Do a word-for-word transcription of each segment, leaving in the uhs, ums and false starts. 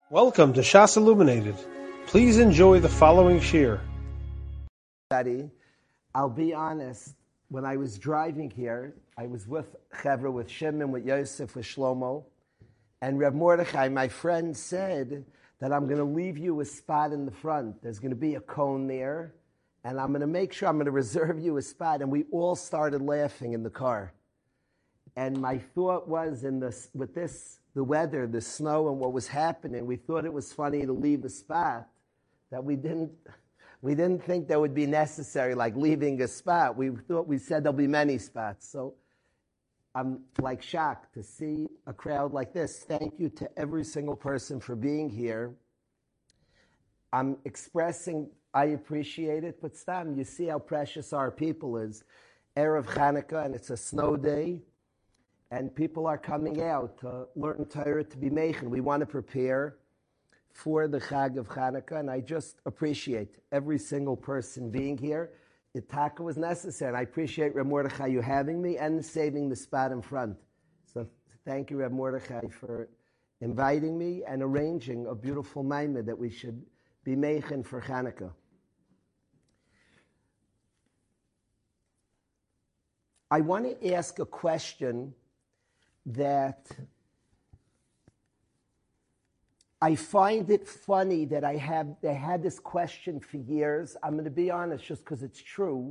Welcome to Shas Illuminated. Please enjoy the following shir. I'll be honest, when I was driving here, I was with Chevra, with Shimon, with Yosef, with Shlomo, and Reb Mordechai, my friend, said that I'm going to leave you a spot in the front. There's going to be a cone there, and I'm going to make sure I'm going to reserve you a spot. And we all started laughing in the car. And my thought was, in this, with this, the weather, the snow, and what was happening, we thought it was funny to leave a spot that we didn't, we didn't think that would be necessary, like leaving a spot. We thought, we said there'll be many spots. So I'm like shocked to see a crowd like this. Thank you to every single person for being here. I'm expressing, I appreciate it, but Stam, you see how precious our people is. Erev Chanukah, and it's a snow day. And people are coming out to learn Torah, to be meichen. We want to prepare for the Chag of Chanukah, and I just appreciate every single person being here. Itaka was necessary, and I appreciate Reb Mordechai you having me and saving the spot in front. So thank you, Reb Mordechai, for inviting me and arranging a beautiful maimah that we should be meichen for Chanukah. I want to ask a question that I find it funny that I have they had this question for years. I'm going to be honest just because it's true.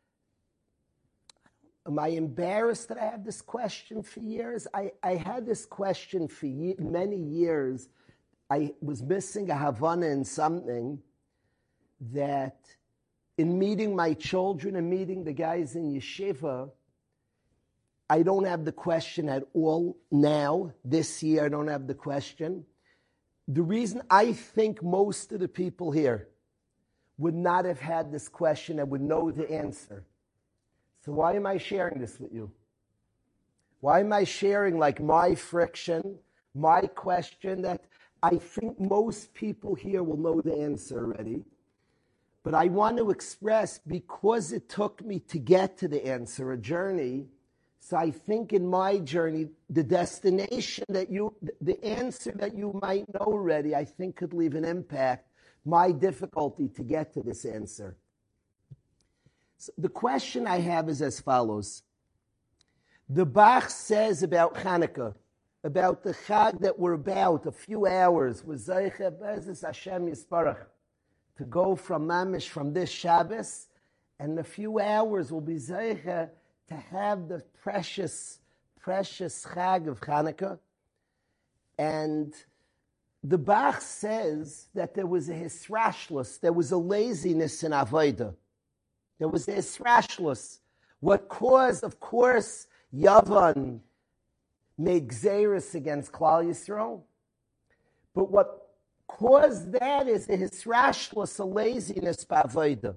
Am I embarrassed that I have this question for years? I, I had this question for ye- many years. I was missing a Havana in something that in meeting my children and meeting the guys in yeshiva, I don't have the question at all now. This year, I don't have the question. The reason I think most of the people here would not have had this question and would know the answer. So why am I sharing this with you? Why am I sharing like my friction, my question that I think most people here will know the answer already? But I want to express, because it took me to get to the answer, a journey. So I think in my journey, the destination that you, the answer that you might know already, I think could leave an impact, my difficulty to get to this answer. So the question I have is as follows. The Bach says about Chanukah, about the Chag that we're about, a few hours, with Zeicha Bezes Hashem Yisparach, to go from Mamish, from this Shabbos, and a few hours will be Zeicha to have the precious, precious Chag of Chanukah. And the Bach says that there was a hisrashlus, there was a laziness in Avodah. There was a hisrashlus. What caused, of course, Yavan made Xeris against Klal Yisrael. But what caused that is a hisrashlus, a laziness by Avodah.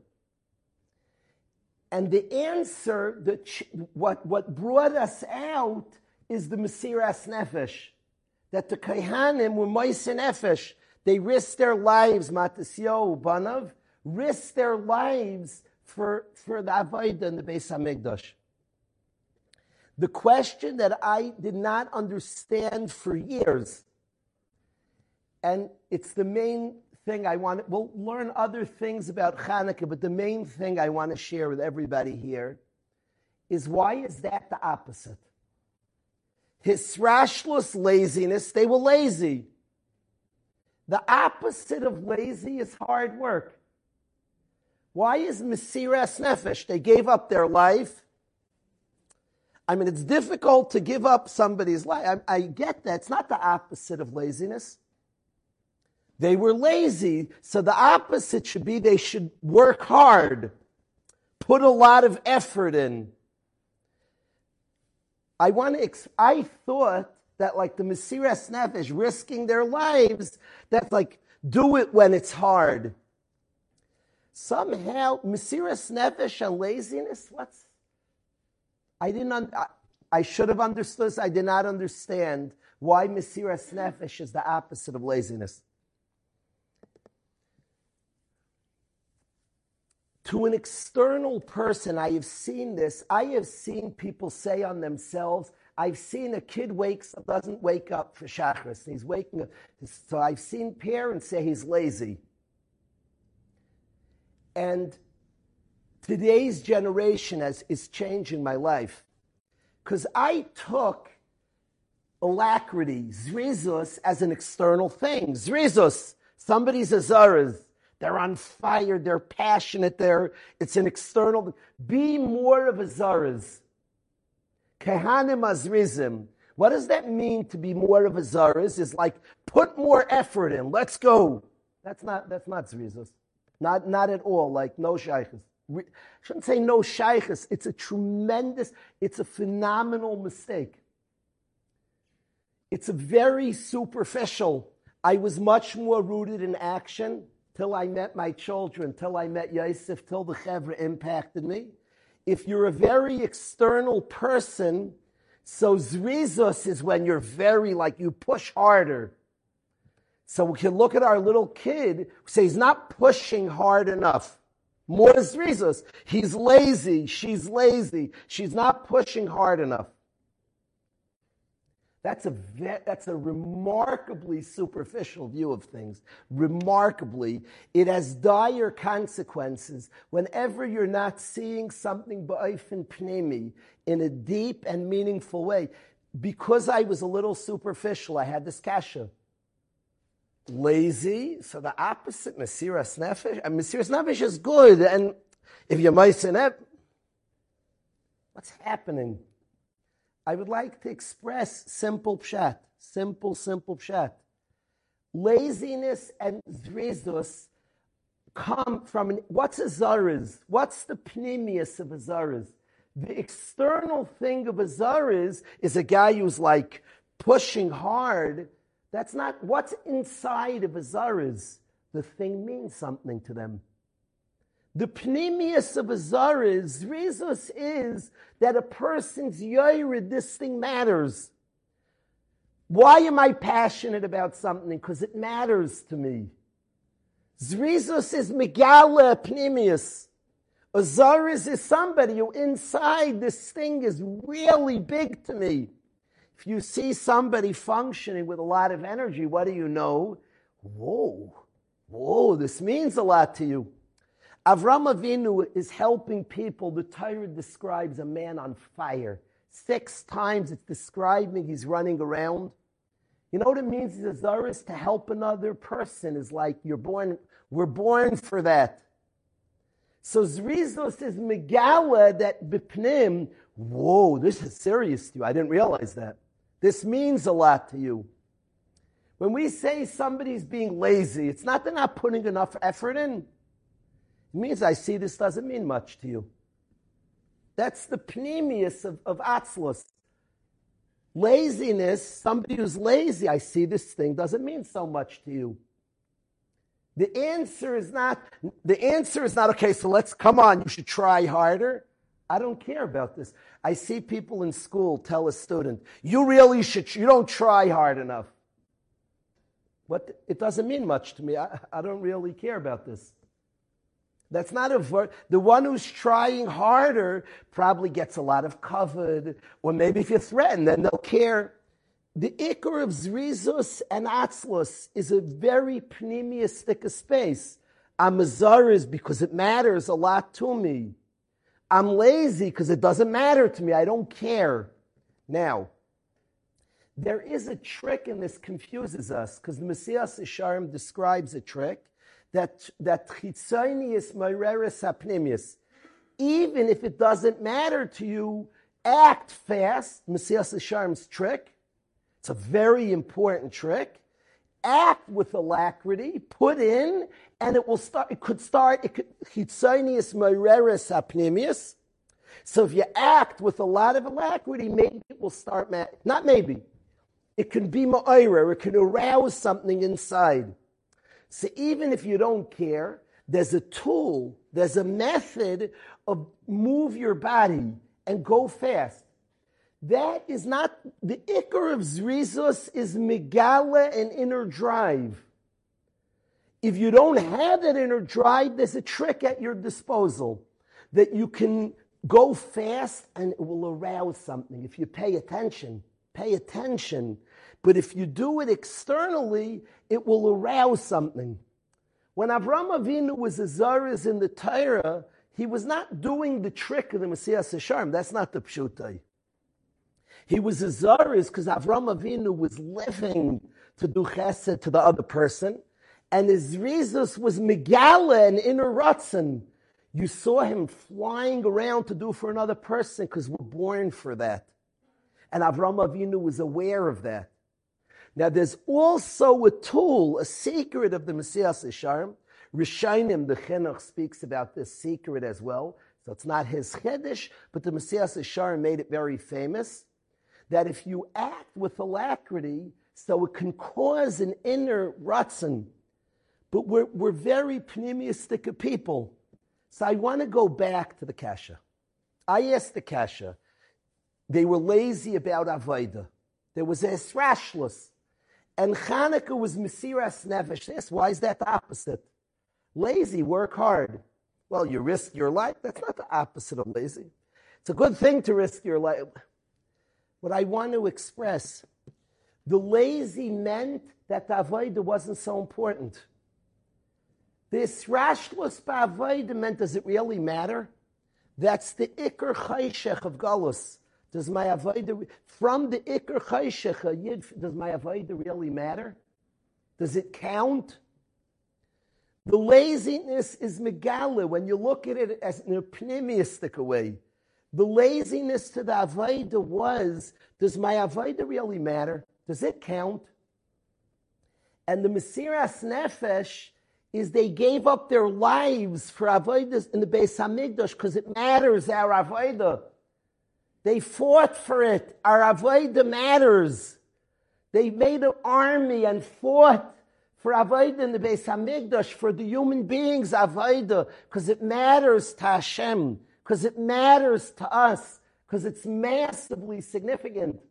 And the answer, the ch- what, what brought us out is the Mesiras Nefesh. That the Kohanim were Moisen Nefesh. They risked their lives, Matisyahu, Banav, risked their lives for, for the Avodah in the Beis HaMikdash. The question that I did not understand for years, and it's the main thing I want, we'll learn other things about Chanukah, but the main thing I want to share with everybody here is why is that the opposite? Hisrashlus, laziness, they were lazy. The opposite of lazy is hard work. Why is Mesiras Nefesh? They gave up their life. I mean, it's difficult to give up somebody's life. I, I get that. It's not the opposite of laziness. They were lazy, so the opposite should be they should work hard, put a lot of effort in. I want to. I thought that like the Mesiras Nefesh, risking their lives, that's like do it when it's hard. Somehow, Mesiras Nefesh and laziness. What's? I didn't. Un, I, I should have understood this. I did not understand why Mesiras Nefesh is the opposite of laziness. To an external person, I have seen this. I have seen people say on themselves, I've seen a kid wakes up, doesn't wake up for Shachris. He's waking up. So I've seen parents say he's lazy. And today's generation has, is changing my life. Because I took alacrity, zrizus, as an external thing. Zrizus, somebody's azaras. They're on fire, they're passionate, they're, it's an external. Be more of azaras. Kehanim azrizim. What does that mean to be more of azaras? Is like, put more effort in, let's go. That's not, that's not zrizus. Not, not at all, like no shaykhs. I shouldn't say no shaykhs. It's a tremendous, it's a phenomenal mistake. It's a very superficial. I was much more rooted in action till I met my children, till I met Yosef, till the Chevra impacted me. If you're a very external person, so zrizus is when you're very, like you push harder. So we can look at our little kid, say he's not pushing hard enough. More zrizus. He's lazy, she's lazy, she's not pushing hard enough. That's a that's a remarkably superficial view of things. Remarkably, it has dire consequences whenever you're not seeing something ba'ofen pnimi in a deep and meaningful way. Because I was a little superficial, I had this kasha. Lazy, so the opposite, Mesiras Nefesh. And Mesiras Nefesh is good, and if you're Meisenet, what's happening? I would like to express simple pshat, simple, simple pshat. Laziness and zrizus come from, an, what's a zaraz? What's the pnimius of a zaraz? The external thing of a zaraz is a guy who's like pushing hard. That's not, what's inside of a zaraz? The thing means something to them. The pnimius of a zaraz, zrizus, is that a person's yored, this thing matters. Why am I passionate about something? Because it matters to me. Zrizus is megala pnimius. A zaraz is somebody who inside this thing is really big to me. If you see somebody functioning with a lot of energy, what do you know? Whoa, whoa, this means a lot to you. Avram Avinu is helping people. The Torah describes a man on fire. Six times it's describing he's running around. You know what it means? The zaris to help another person is like you're born, we're born for that. So Zrizus is megala that bipnim, whoa, this is serious to you. I didn't realize that. This means a lot to you. When we say somebody's being lazy, it's not they're not putting enough effort in. It means I see this doesn't mean much to you. That's the pnimius of, of atzlus. Laziness, somebody who's lazy, I see this thing doesn't mean so much to you. The answer is not, the answer is not, okay, so let's, come on, you should try harder. I don't care about this. I see people in school tell a student, you really should, you don't try hard enough. What? It doesn't mean much to me. I, I don't really care about this. That's not a ver- the one who's trying harder probably gets a lot of covered, or maybe if you threaten, then they'll care. The ikar of zrizus and atzlus is a very pneumistic space. I'm a zaris because it matters a lot to me. I'm lazy because it doesn't matter to me. I don't care. Now, there is a trick, and this confuses us because the Mesilas Yesharim describes a trick. That that chitzonius moireres hapnimius. Even if it doesn't matter to you, act fast. Mesilas Yesharim's trick. It's a very important trick. Act with alacrity. Put in, and it will start. It could start. It could chitzonius moireres hapnimius. So if you act with a lot of alacrity, maybe it will start. Ma- not maybe. It can be ma'orer. It can arouse something inside. So even if you don't care, there's a tool, there's a method of move your body and go fast. That is not, the ikar of zrizus is megala and inner drive. If you don't have that inner drive, there's a trick at your disposal that you can go fast and it will arouse something. If you pay attention, pay attention. But if you do it externally, it will arouse something. When Avraham Avinu was a Zarez in the Torah, he was not doing the trick of the Mesilas Yesharim. That's not the Pshutai. He was a Zarez because Avraham Avinu was living to do chesed to the other person. And his Rizus was Megala and inner Ratzon. You saw him flying around to do for another person because we're born for that. And Avraham Avinu was aware of that. Now there's also a tool, a secret of the Mesilas Yesharim. Rishonim, the Chinuch, speaks about this secret as well. So it's not his Chiddush, but the Mesilas Yesharim made it very famous. That if you act with alacrity, so it can cause an inner Ratzon. But we're, we're very pneumistic people. So I want to go back to the Kasha. I asked the Kasha. They were lazy about Avodah. There was a Esrashlos. And Chanukah was Mesiras Nefesh. Yes, why is that the opposite? Lazy, work hard. Well, you risk your life. That's not the opposite of lazy. It's a good thing to risk your life. What I want to express, the lazy meant that the Avodah wasn't so important. This Rashlos Ba'avodah meant, does it really matter? That's the Iker Chayshech of Galus. Does my Avodah, from the Iker Chayshech, Yid, does my Avodah really matter? Does it count? The laziness is Megala when you look at it as in a pneumistic way. The laziness to the Avodah was, does my Avodah really matter? Does it count? And the Mesiras Nefesh is they gave up their lives for Avodah in the Beis Hamikdash because it matters, our Avodah. They fought for it. Our Avodah matters. They made an army and fought for Avodah in the Beis Hamikdash, for the human beings Avodah, because it matters to Hashem, because it matters to us, because it's massively significant.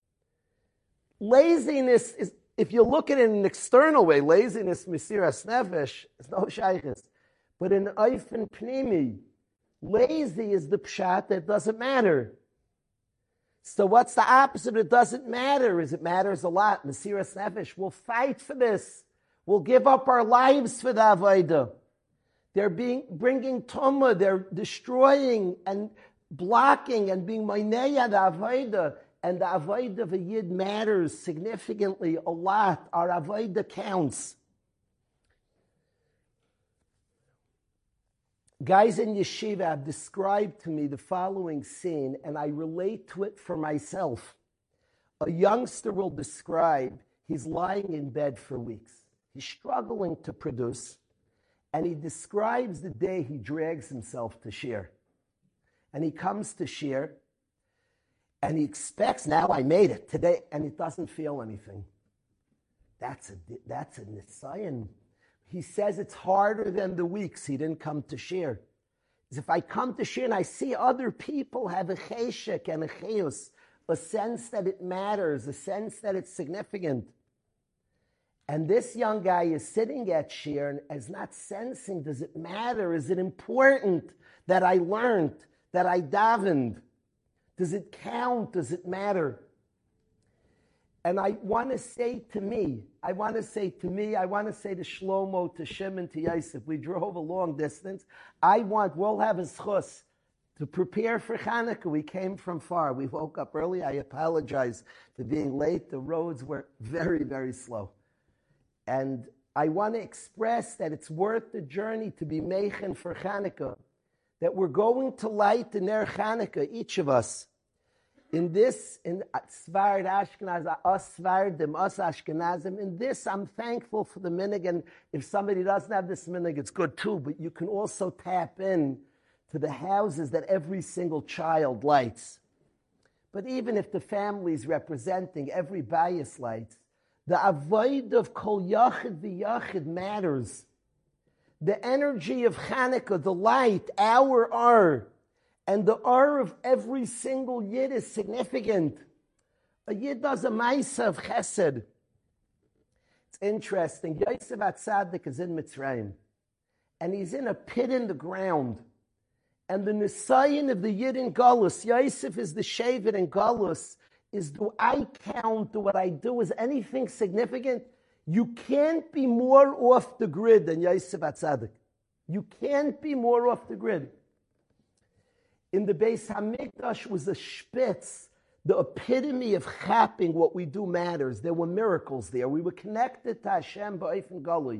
Laziness is, if you look at it in an external way, laziness, Mesiras Nefesh, is no shaykhis. But in Eifen Pnimi, lazy is the pshat that doesn't matter. So what's the opposite? It doesn't matter. Is it matters a lot. Mesiras Nefesh, we'll fight for this. We'll give up our lives for the Avodah. They're being, bringing Tumah, they're destroying and blocking and being Maineya the Avodah. And the Avodah of a Yid matters significantly a lot. Our Avodah counts. Guys in yeshiva have described to me the following scene, and I relate to it for myself. A youngster will describe he's lying in bed for weeks. He's struggling to produce, and he describes the day he drags himself to shir. And he comes to shir, and he expects, now I made it today, and he doesn't feel anything. That's a, that's a nisayan. He says it's harder than the weeks he didn't come to shir. If I come to shir and I see other people have a cheshek and a chayus, a sense that it matters, a sense that it's significant. And this young guy is sitting at shir and is not sensing, does it matter? Is it important that I learned, that I davened? Does it count? Does it matter? And I want to say to me, I want to say to me, I want to say to Shlomo, to Shimon, to Yosef, we drove a long distance. I want, we'll have a schus to prepare for Chanukah. We came from far. We woke up early. I apologize for being late. The roads were very, very slow. And I want to express that it's worth the journey to be meichen for Chanukah, that we're going to light the Ner Chanukah, each of us. In this, in Svard Ashkenaz, us Svardim, us Ashkenazim, in this I'm thankful for the minig, and if somebody doesn't have this minig, it's good too, but you can also tap in to the houses that every single child lights. But even if the family's representing, every bias lights, the avoid of Kol Yachid v'Yachid matters. The energy of Chanukah, the light, our R, and the R of every single Yid is significant. A Yid does a Maisa of Chesed. It's interesting. Yosef HaTzadik is in Mitzrayim. And he's in a pit in the ground. And the Nisayan of the Yid in Galus, Yosef is the Shevet in Galus, is do I count, do what I do, is anything significant? You can't be more off the grid than Yosef HaTzadik. You can't be more off the grid. In the Beis HaMikdash was a spitz, the epitome of chapping what we do matters. There were miracles there. We were connected to Hashem ba'ofen galui.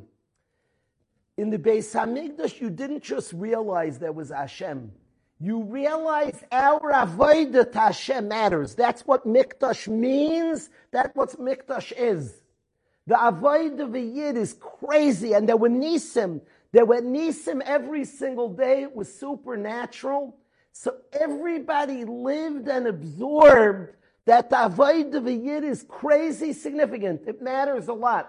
In the Beis HaMikdash, you didn't just realize there was Hashem. You realize our avodah to Hashem matters. That's what Mikdash means. That's what Mikdash is. The avodah of a Yid is crazy. And there were nisim. There were nisim every single day. It was supernatural. So everybody lived and absorbed that the avodah of a Yid is crazy significant. It matters a lot.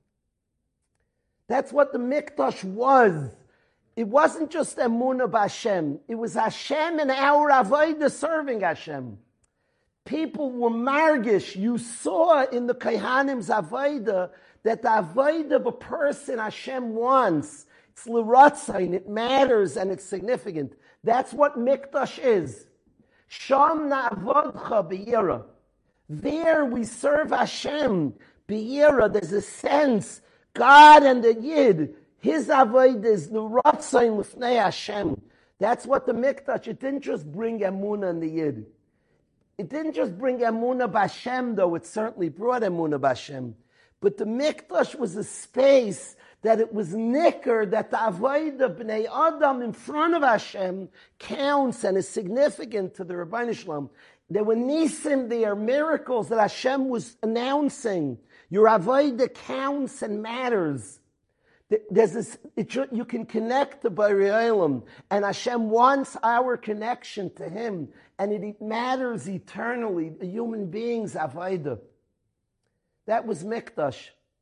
That's what the Mikdash was. It wasn't just Emunah b'Hashem. It was Hashem and our avodah serving Hashem. People were margish. You saw in the Kohanim's avodah that the avodah of a person Hashem wants. It's l'ratzain. It matters and it's significant. That's what Mikdash is. Sham na'avodcha b'yira. There we serve Hashem. B'yira, there's a sense. God and the Yid, his avodah is the ratzain l'fnei Hashem. That's what the Mikdash, it didn't just bring Emunah and the Yid. It didn't just bring Emunah b'Hashem, though it certainly brought Emunah b'Hashem. But the Mikdash was a space that it was nicker, that the avodah b'nei Adam in front of Hashem counts and is significant to the Rebbeinu Shalom. There were nisim there, miracles that Hashem was announcing. Your avodah counts and matters. There's this, it, you can connect to Borei Olam, and Hashem wants our connection to Him, and it, it matters eternally. A human being's avodah. That was Mikdash.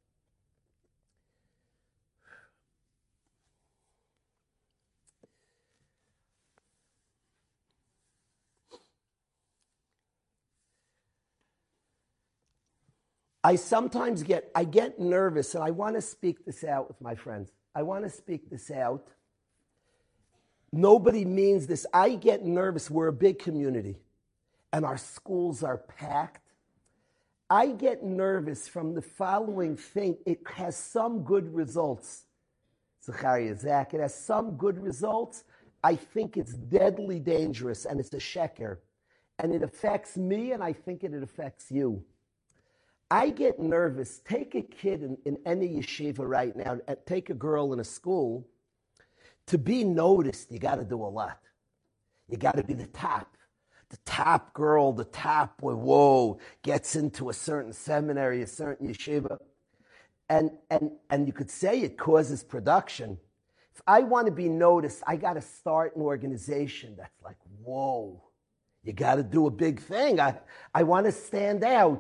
I sometimes get, I get nervous, and I want to speak this out with my friends. I want to speak this out. Nobody means this. I get nervous. We're a big community, and our schools are packed. I get nervous from the following thing. It has some good results. Zachariah Zach, it has some good results. I think it's deadly dangerous, and it's a sheker. And it affects me, and I think it, it affects you. I get nervous. Take a kid in, in any yeshiva right now, and take a girl in a school. To be noticed, you got to do a lot. You got to be the top. The top girl, the top boy, whoa, gets into a certain seminary, a certain yeshiva. And, and, and you could say it causes production. If I want to be noticed, I got to start an organization that's like, whoa, you got to do a big thing. I, I want to stand out.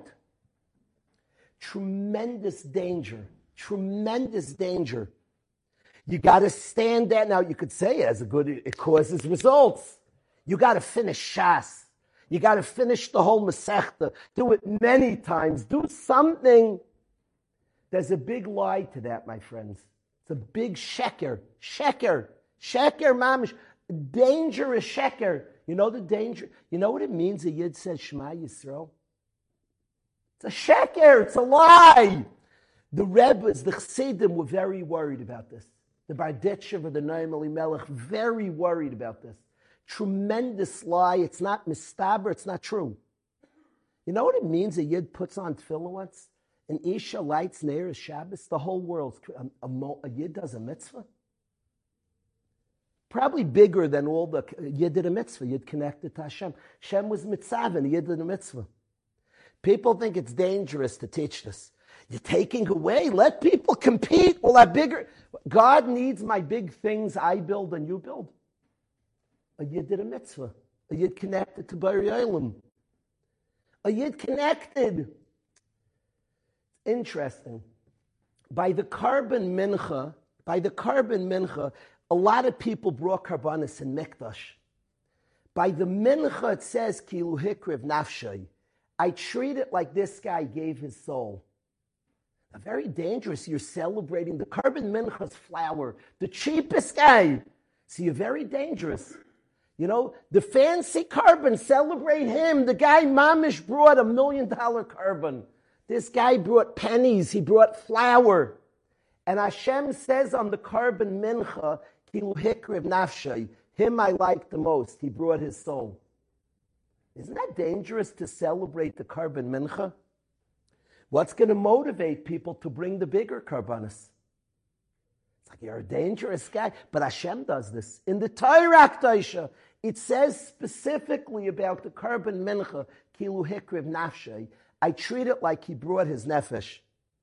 Tremendous danger. Tremendous danger. You got to stand out. Now, you could say it as a good, it causes results. You got to finish Shas. You got to finish the whole Masechta. Do it many times. Do something. There's a big lie to that, my friends. It's a big sheker. Sheker. Sheker, mamish. Dangerous sheker. You know the danger? You know what it means a Yid says Shema Yisrael? It's a sheker. It's a lie. The Rebbes, the Chassidim were very worried about this. The Barditchev, the Noam Elimelech, very worried about this. Tremendous lie. It's not mistaber. It's not true. You know what it means a Yid puts on tefillah once? An Isha lights near Shabbos. The whole world. A, a, a Yid does a mitzvah. Probably bigger than all the Yid did a mitzvah. Yid connected to Hashem. Hashem was mitzvah. Yid did a mitzvah. People think it's dangerous to teach this. You're taking away. Let people compete. We'll have bigger. God needs my big things I build and you build. A Yid did a mitzvah. A Yid connected to Borei Olam. A Yid connected. Interesting. By the Karban Mincha, by the Karban Mincha, a lot of people brought Karbanis in Mikdash. By the Mincha, it says, Kilu Hikriv Nafshay. I treat it like this guy gave his soul. Now, very dangerous. You're celebrating the Karban Mincha's flower, the cheapest guy. So you're very dangerous. You know, the fancy carbon, celebrate him. The guy mamish brought a million dollar carbon. This guy brought pennies. He brought flour. And Hashem says on the carbon mincha, Kilu hikriv nafshay, him I like the most. He brought his soul. Isn't that dangerous to celebrate the carbon mincha? What's going to motivate people to bring the bigger karbanos? It's like, you're a dangerous guy. But Hashem does this. In the Torah Akdaisha, it says specifically about the carbon mincha, Kilu hikriv nafshay. I treat it like he brought his nefesh.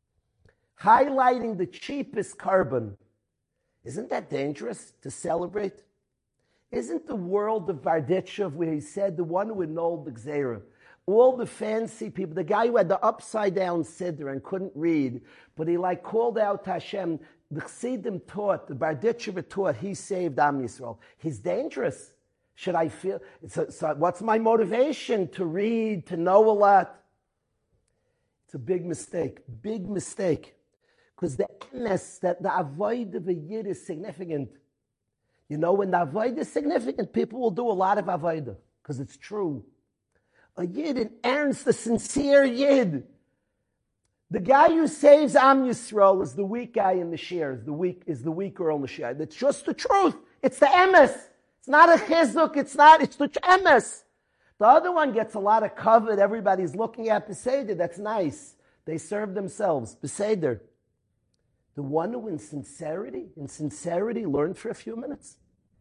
Highlighting the cheapest carbon. Isn't that dangerous to celebrate? Isn't the world of Barditchev, where he said the one who annulled the Gzeira, all the fancy people, the guy who had the upside down siddur and couldn't read, but he like called out to Hashem, the Chassidim taught, the Barditchev taught, he saved Am Yisrael. He's dangerous. Should I feel, so, so what's my motivation to read, to know a lot? It's a big mistake, big mistake. Because the emes, that the avoid of a yid is significant. You know, when the avoid is significant, people will do a lot of avodah, because it's true. A yid, an ernst, a sincere yid. The guy who saves Am Yisrael is the weak guy in the share, is the weak, is the weak girl in the share. That's just the truth. It's the emes. It's not a chizuk, it's not, it's the emes. The other one gets a lot of covet. Everybody's looking at Beseder. That's nice. They serve themselves. Beseder. The one who in sincerity, in sincerity, learned for a few minutes.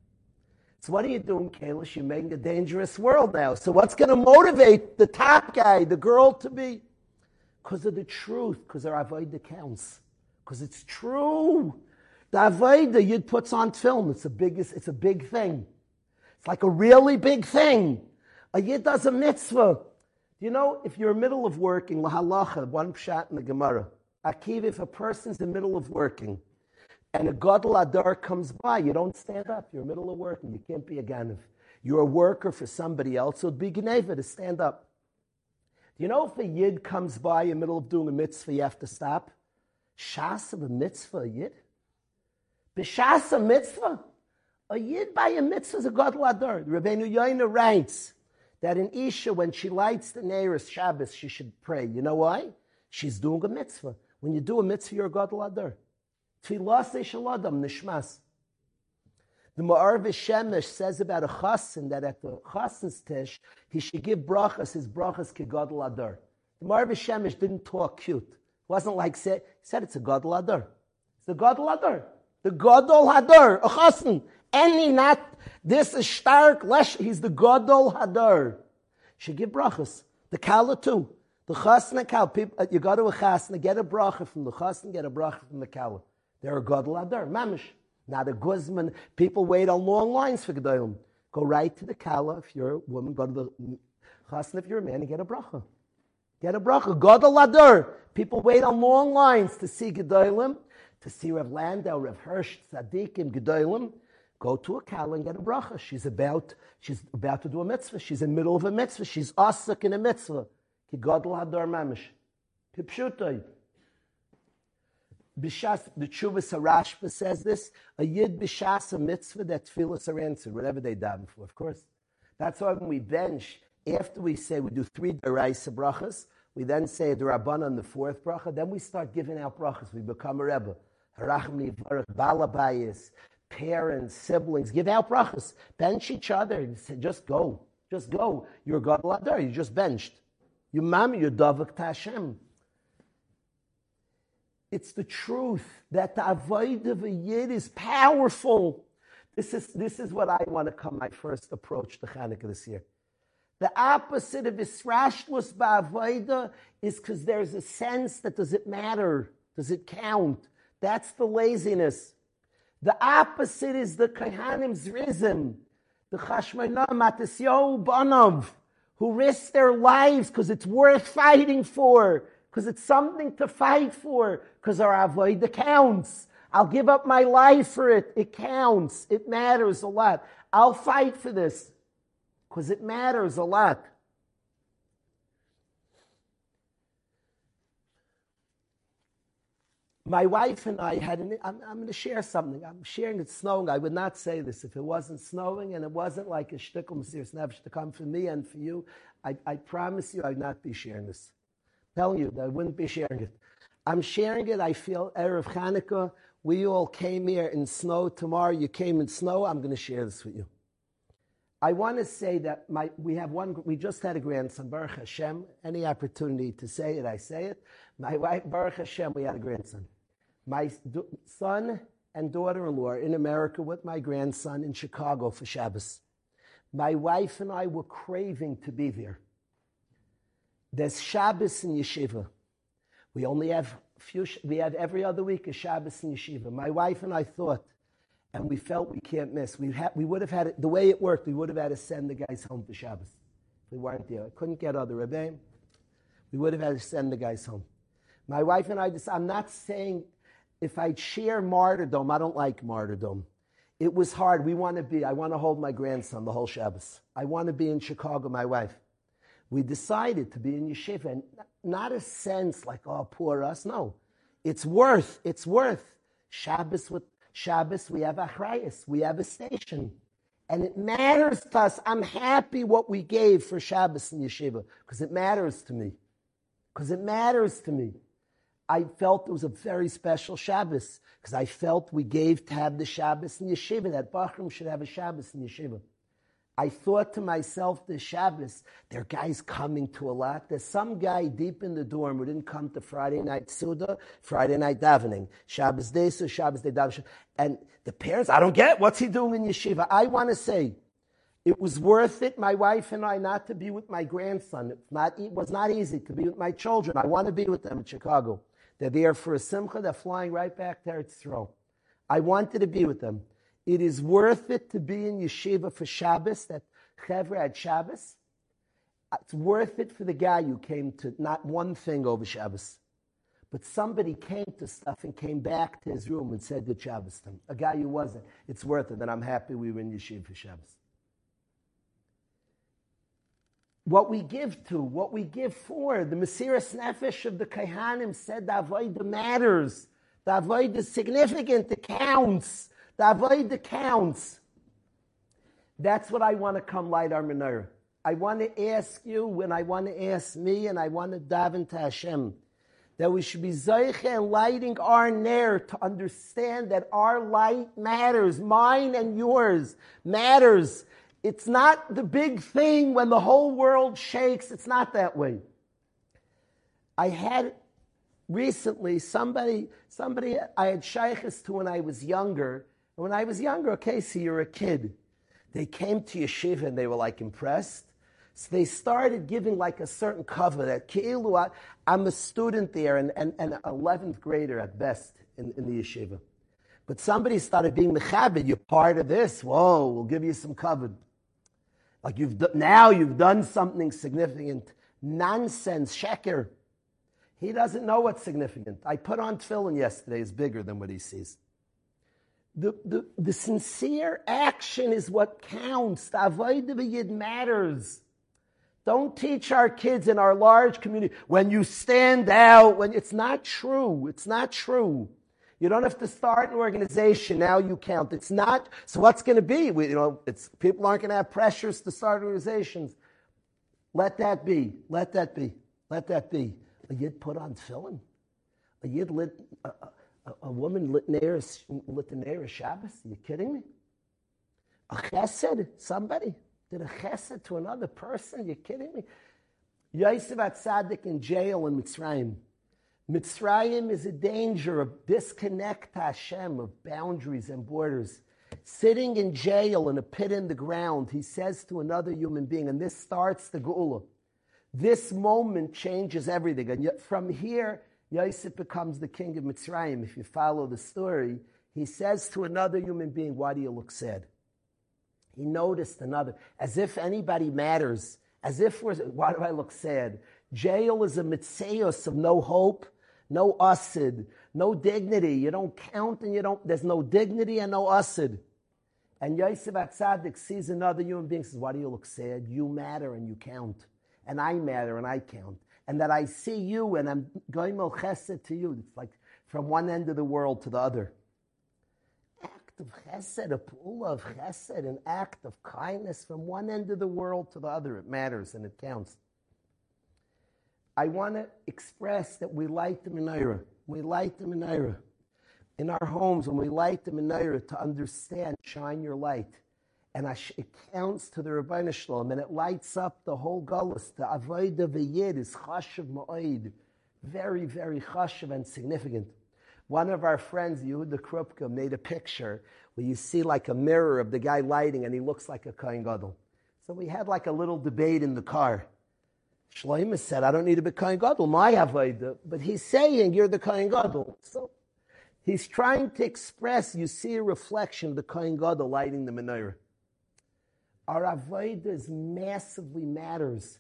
So what are you doing, Kalish? You're making a dangerous world now. So what's going to motivate the top guy, the girl to be? Because of the truth, because our avodah counts. Because it's true. The avodah Yid puts on film. It's a biggest, it's a big thing. It's like a really big thing. A Yid does a mitzvah. You know, if you're in the middle of working, lahalacha, one pshat in the Gemara, Akiva, if a person's in the middle of working and a Gadol Adar comes by, you don't stand up. You're in the middle of working. You can't be a Ganav. You're a worker for somebody else, so it'd be Geneva to stand up. Do you know if a Yid comes by in the middle of doing a mitzvah, you have to stop? Shas of a mitzvah, a Yid? B'shas a mitzvah? A Yid by a mitzvah is a Gadol Adar. Rabbeinu Yoina writes that an Isha, when she lights the Neiros Shabbos, she should pray. You know why? She's doing a mitzvah. When you do a mitzvah, you're a Gadol Adar. Tfilah Seishel Adam Nishmas. The Ma'ar V'Shemesh says about a chassan that at the chassan's tish, he should give brachas, his brachas ke Gadol Adar. The Ma'ar V'Shemesh didn't talk cute. It wasn't like, say, he said it's a Gadol Adar. It's the Gadol Adar. The Gadol Hadar, a chassan. Any not, this is stark, lesh, he's the Gadol Hadar. Should give brachas. The Kala too. The chasna kal, people, you go to a chasna, get a bracha from the chasna, get a bracha from the kala. They're a Gadol Adar, mamish. Not a guzman. People wait on long lines for gedolim. Go right to the kala. If you're a woman, go to the chasna. If you're a man, and get a bracha. Get a bracha. Gadol Adar. People wait on long lines to see gedolim, to see Rav Landau, Rav Hirsch, tzaddikim, gedolim. Go to a kala and get a bracha. She's about, she's about to do a mitzvah. She's in the middle of a mitzvah. She's asak in a mitzvah. Gadol Hadar mamish. Pipshutai. B'shas, the Chuvas Harashba says this, a Yid b'shas a mitzvah that tefillas are answered, whatever they daven for, of course. That's why when we bench, after we say, we do three deraisa brachas, we then say the Rabban on the fourth bracha, then we start giving out brachas. We become a Rebbe. Harachim Yivarach, Balabayis, parents, siblings, give out brachas. Bench each other. Just go. Just go. You're Gadol Adar. You just benched. You mami, you davak to Hashem. It's the truth that the avoid of a Yid is powerful. This is, this is what I want to come my first approach to Chanukah this year. The opposite of Israshlos ba'avoida is because there's a sense that does it matter? Does it count? That's the laziness. The opposite is the Kohanim's rhythm. The Chashmonah Matisyahu Banav, who risk their lives because it's worth fighting for, because it's something to fight for, because our avodah counts. I'll give up my life for it. It counts. It matters a lot. I'll fight for this because it matters a lot. My wife and I had an, I'm, I'm going to share something. I'm sharing it's snowing. I would not say this if it wasn't snowing and it wasn't like a shtickle Mesiras Nefesh to come for me and for you. I, I promise you I would not be sharing this. I'm telling you that I wouldn't be sharing it. I'm sharing it. I feel Erev Chanukah. We all came here in snow. Tomorrow you came in snow. I'm going to share this with you. I want to say that my we have one. We just had a grandson, Baruch Hashem. Any opportunity to say it, I say it. My wife, Baruch Hashem, we had a grandson. My son and daughter-in-law are in America with my grandson in Chicago for Shabbos. My wife and I were craving to be there. There's Shabbos in Yeshiva. We only have few. We have every other week a Shabbos in Yeshiva. My wife and I thought, and we felt we can't miss. We had, we would have had it the way it worked. We would have had to send the guys home for Shabbos. If we weren't there. I couldn't get other rebbeim. We would have had to send the guys home. My wife and I just. I'm not saying. If I'd share martyrdom, I don't like martyrdom. It was hard. We want to be, I want to hold my grandson the whole Shabbos. I want to be in Chicago, my wife. We decided to be in Yeshiva, and not a sense like, oh, poor us. No. It's worth, it's worth. Shabbos with Shabbos, we have achrayus, we have a station. And it matters to us. I'm happy what we gave for Shabbos in Yeshiva, because it matters to me. Because it matters to me. I felt it was a very special Shabbos because I felt we gave to have the Shabbos in Yeshiva, that Bachram should have a Shabbos in Yeshiva. I thought to myself, this Shabbos, there are guys coming to a lot. There's some guy deep in the dorm who didn't come to Friday night Suda, Friday night davening, Shabbos day, so Shabbos day davening. And the parents, I don't get, what's he doing in Yeshiva? I want to say, it was worth it, my wife and I, not to be with my grandson. It, not, it was not easy to be with my children. I want to be with them in Chicago. They're there for a simcha. They're flying right back to Eretz Yisrael. I wanted to be with them. It is worth it to be in yeshiva for Shabbos, that Chevra had Shabbos. It's worth it for the guy who came to not one thing over Shabbos, but somebody came to stuff and came back to his room and said good Shabbos to him. A guy who wasn't. It's worth it, and I'm happy we were in yeshiva for Shabbos. What we give to, what we give for, the Mesiras Nefesh of the Kaihanim said the Avodah matters. The Avodah is significant, it counts. The Avodah counts. That's what I want to come light our menorah. I want to ask you, and I want to ask me, and I want to daven to Hashem, that we should be Zoiche and lighting our ner to understand that our light matters. Mine and yours matters. It's not the big thing when the whole world shakes. It's not that way. I had recently somebody, somebody I had shaykhs to when I was younger. And when I was younger, okay, so you're a kid. They came to yeshiva and they were like impressed. So they started giving like a certain cover that Ki'ilu, I'm a student there and, and, and an eleventh grader at best in, in the yeshiva. But somebody started being mechabed. You're part of this. Whoa, we'll give you some cover. Like you've done, now you've done something significant. Nonsense, sheker. He doesn't know what's significant. I put on tefillin yesterday. It's bigger than what he sees. The, the, the sincere action is what counts. The avodah b'yid matters. Don't teach our kids in our large community, when you stand out, when it's not true. It's not true. You don't have to start an organization. Now you count. It's not. So what's going to be? We, you know, it's people aren't going to have pressures to start organizations. Let that be. Let that be. Let that be. A yid put on tefillin. A yid lit. A, a, a woman lit neir lit the neir Shabbos. Are you kidding me? A chesed. Somebody did a chesed to another person. Are you kidding me? Yosef Atzadik in jail in Mitzrayim. Mitzrayim is a danger of disconnect to Hashem, of boundaries and borders. Sitting in jail in a pit in the ground, he says to another human being, and this starts the Geula. This moment changes everything. And yet from here, Yosef becomes the king of Mitzrayim. If you follow the story, he says to another human being, why do you look sad? He noticed another, as if anybody matters, as if we're, why do I look sad? Jail is a mitzeos of no hope, no asid, no dignity. You don't count and you don't, there's no dignity and no asid. And Yosef Atzadik sees another human being and says, why do you look sad? You matter and you count. And I matter and I count. And that I see you and I'm going mel chesed to you. It's like from one end of the world to the other. Act of chesed, a pu'ula of chesed, an act of kindness from one end of the world to the other. It matters and it counts. I want to express that we light the menorah. We light the menorah. In our homes, when we light the menorah, to understand, shine your light. And it counts to the Rebbeinu Shalom, and it lights up the whole Gullus. The Avodah V'Yid is chashuv ma'od. Very, very chashuv and significant. One of our friends, Yehuda Krupka, made a picture where you see like a mirror of the guy lighting, and he looks like a Kohen Gadol. So we had like a little debate in the car. Shlomo said, I don't need to be Kohen Gadol, my Avodah. But he's saying, you're the Kohen Gadol. So he's trying to express, you see a reflection of the Kohen Gadol lighting the menorah. Our avodas massively matters.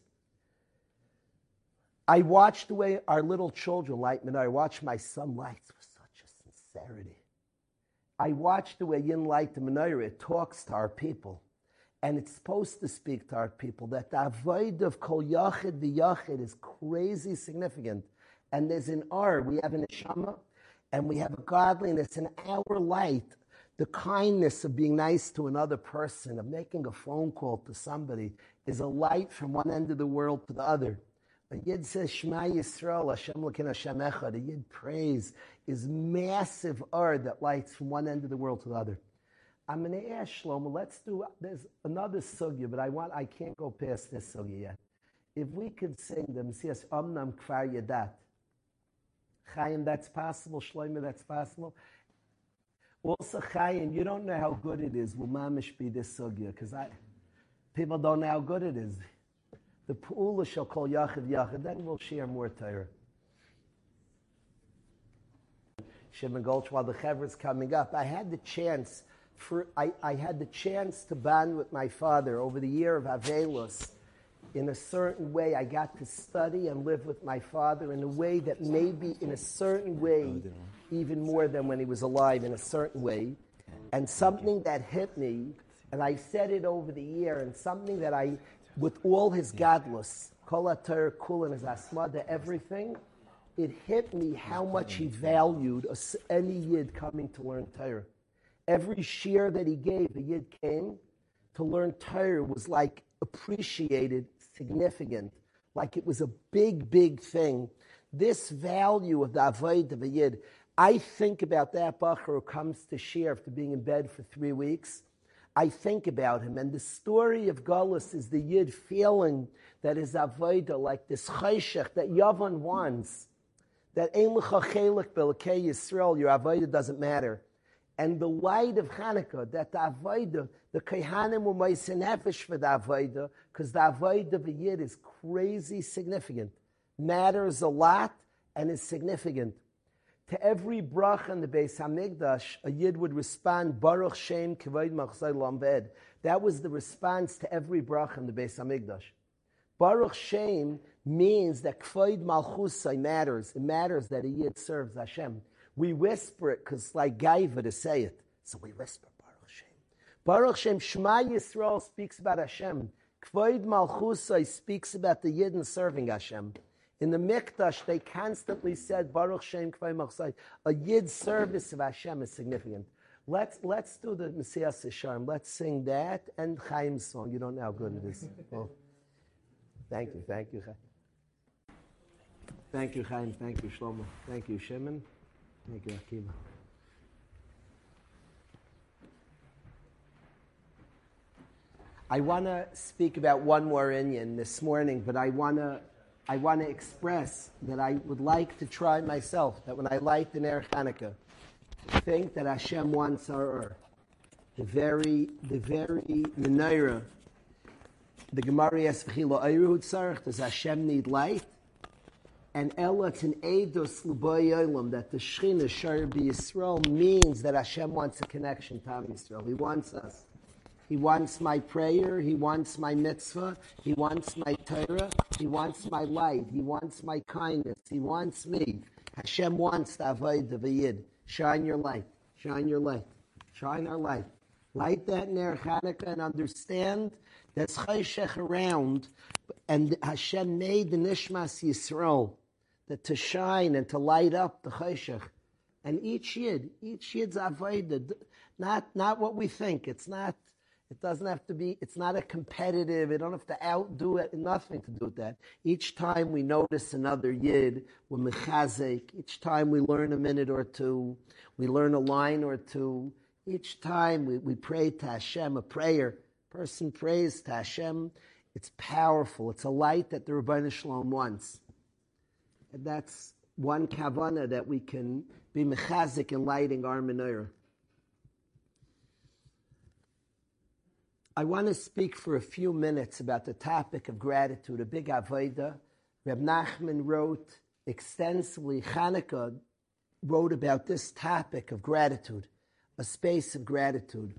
I watch the way our little children light menorah. I watch my son lights with such a sincerity. I watch the way Yin light the menorah. It talks to our people. And it's supposed to speak to our people. That the avodah of kol yachid v'yachid is crazy significant. And there's an R, we have an neshama, and we have a godliness in our light. The kindness of being nice to another person, of making a phone call to somebody, is a light from one end of the world to the other. A Yid says, Shema Yisrael, Hashem L'kin Hashem Echad. A Yid praise is massive R that lights from one end of the world to the other. I'm going to ask Shlomo, let's do, there's another sugya, but I want, I can't go past this sugya yet. If we could sing the Mesias Omnam Kfar Yadat. Chaim, that's possible. Shlomo, that's possible. Also, Chaim, you don't know how good it is. Will mamish be this sugya? Because I, people don't know how good it is. The pu'ula shall call yachid yachid. Then we'll share more Torah. Shimon Gulch, while the Chevra's coming up, I had the chance for I, I had the chance to bond with my father over the year of Avelos. In a certain way, I got to study and live with my father in a way that maybe in a certain way, even more than when he was alive, in a certain way. And something that hit me, and I said it over the year, and something that I, with all his gadlus, kol haTorah kulin, his asmada, everything, it hit me how much he valued any Yid coming to learn Torah. Every shir that he gave, a Yid came to learn Torah was like appreciated, significant, like it was a big, big thing. This value of the avodah of a Yid, I think about that bacher who comes to shir after being in bed for three weeks. I think about him, and the story of Galus is the Yid feeling that his avodah, like this chayshech that Yavan wants, that ein lecha chelik b'elokei Yisrael, your avodah doesn't matter. And the light of Hanukkah, that the avodah, the Kohanim will make nefesh for the avodah, because the avodah of a Yid is crazy significant, matters a lot, and is significant. To every bracha in the Beis Hamikdash, a Yid would respond, Baruch Shem Kavod Machzai Lambed. That was the response to every bracha in the Beis Hamikdash. Baruch Shem means that Kavod Malchusai matters. It matters that a Yid serves Hashem. We whisper it because it's like gaiva to say it. So we whisper, Baruch Shem. Baruch Shem, Shema Yisrael speaks about Hashem. Kvoid Malchusai speaks about the Yidden serving Hashem. In the Mikdash, they constantly said, Baruch Shem, Kvoid Malchusai. A Yid service of Hashem is significant. Let's let's do the Mesias Yesharim. Let's sing that and Chaim's song. You don't know how good it is. Oh. Thank you, thank you, Chaim. Thank you, Chaim. Thank you, Shlomo. Thank you, Shimon. Thank you, Akiva. I want to speak about one more inyan this morning, but I want to I want to express that I would like to try myself, that when I light the Ner Hanukkah, think that Hashem wants our Ur. The very, the very menorah, the Gemara asks, does Hashem need light? And Ella, it's an Eidos L'Bay Olam, that the Shechina Shar B'Yisrael means that Hashem wants a connection to Am Yisrael. He wants us. He wants my prayer. He wants my mitzvah. He wants my Torah. He wants my light. He wants my kindness. He wants me. Hashem wants the Avodah of a Yid. Shine your light. Shine your light. Shine our light. Light that Ner Hanukkah and understand there's chayshech around, and Hashem made the Nishmas Yisrael that to shine and to light up the chayshech. And each Yid, each Yid's avodah, not, not what we think. It's not, it doesn't have to be, it's not a competitive, you don't have to outdo it, nothing to do with that. Each time we notice another Yid, we're mechazek. Each time we learn a minute or two, we learn a line or two. Each time we, we pray to Hashem, a prayer, person prays to Hashem, it's powerful. It's a light that the Rebbeinu Shalom wants. And that's one kavanah that we can be mechazik in lighting our menorah. I want to speak for a few minutes about the topic of gratitude, a big avodah. Reb Nachman wrote extensively, Chanukah wrote about this topic of gratitude, a space of gratitude.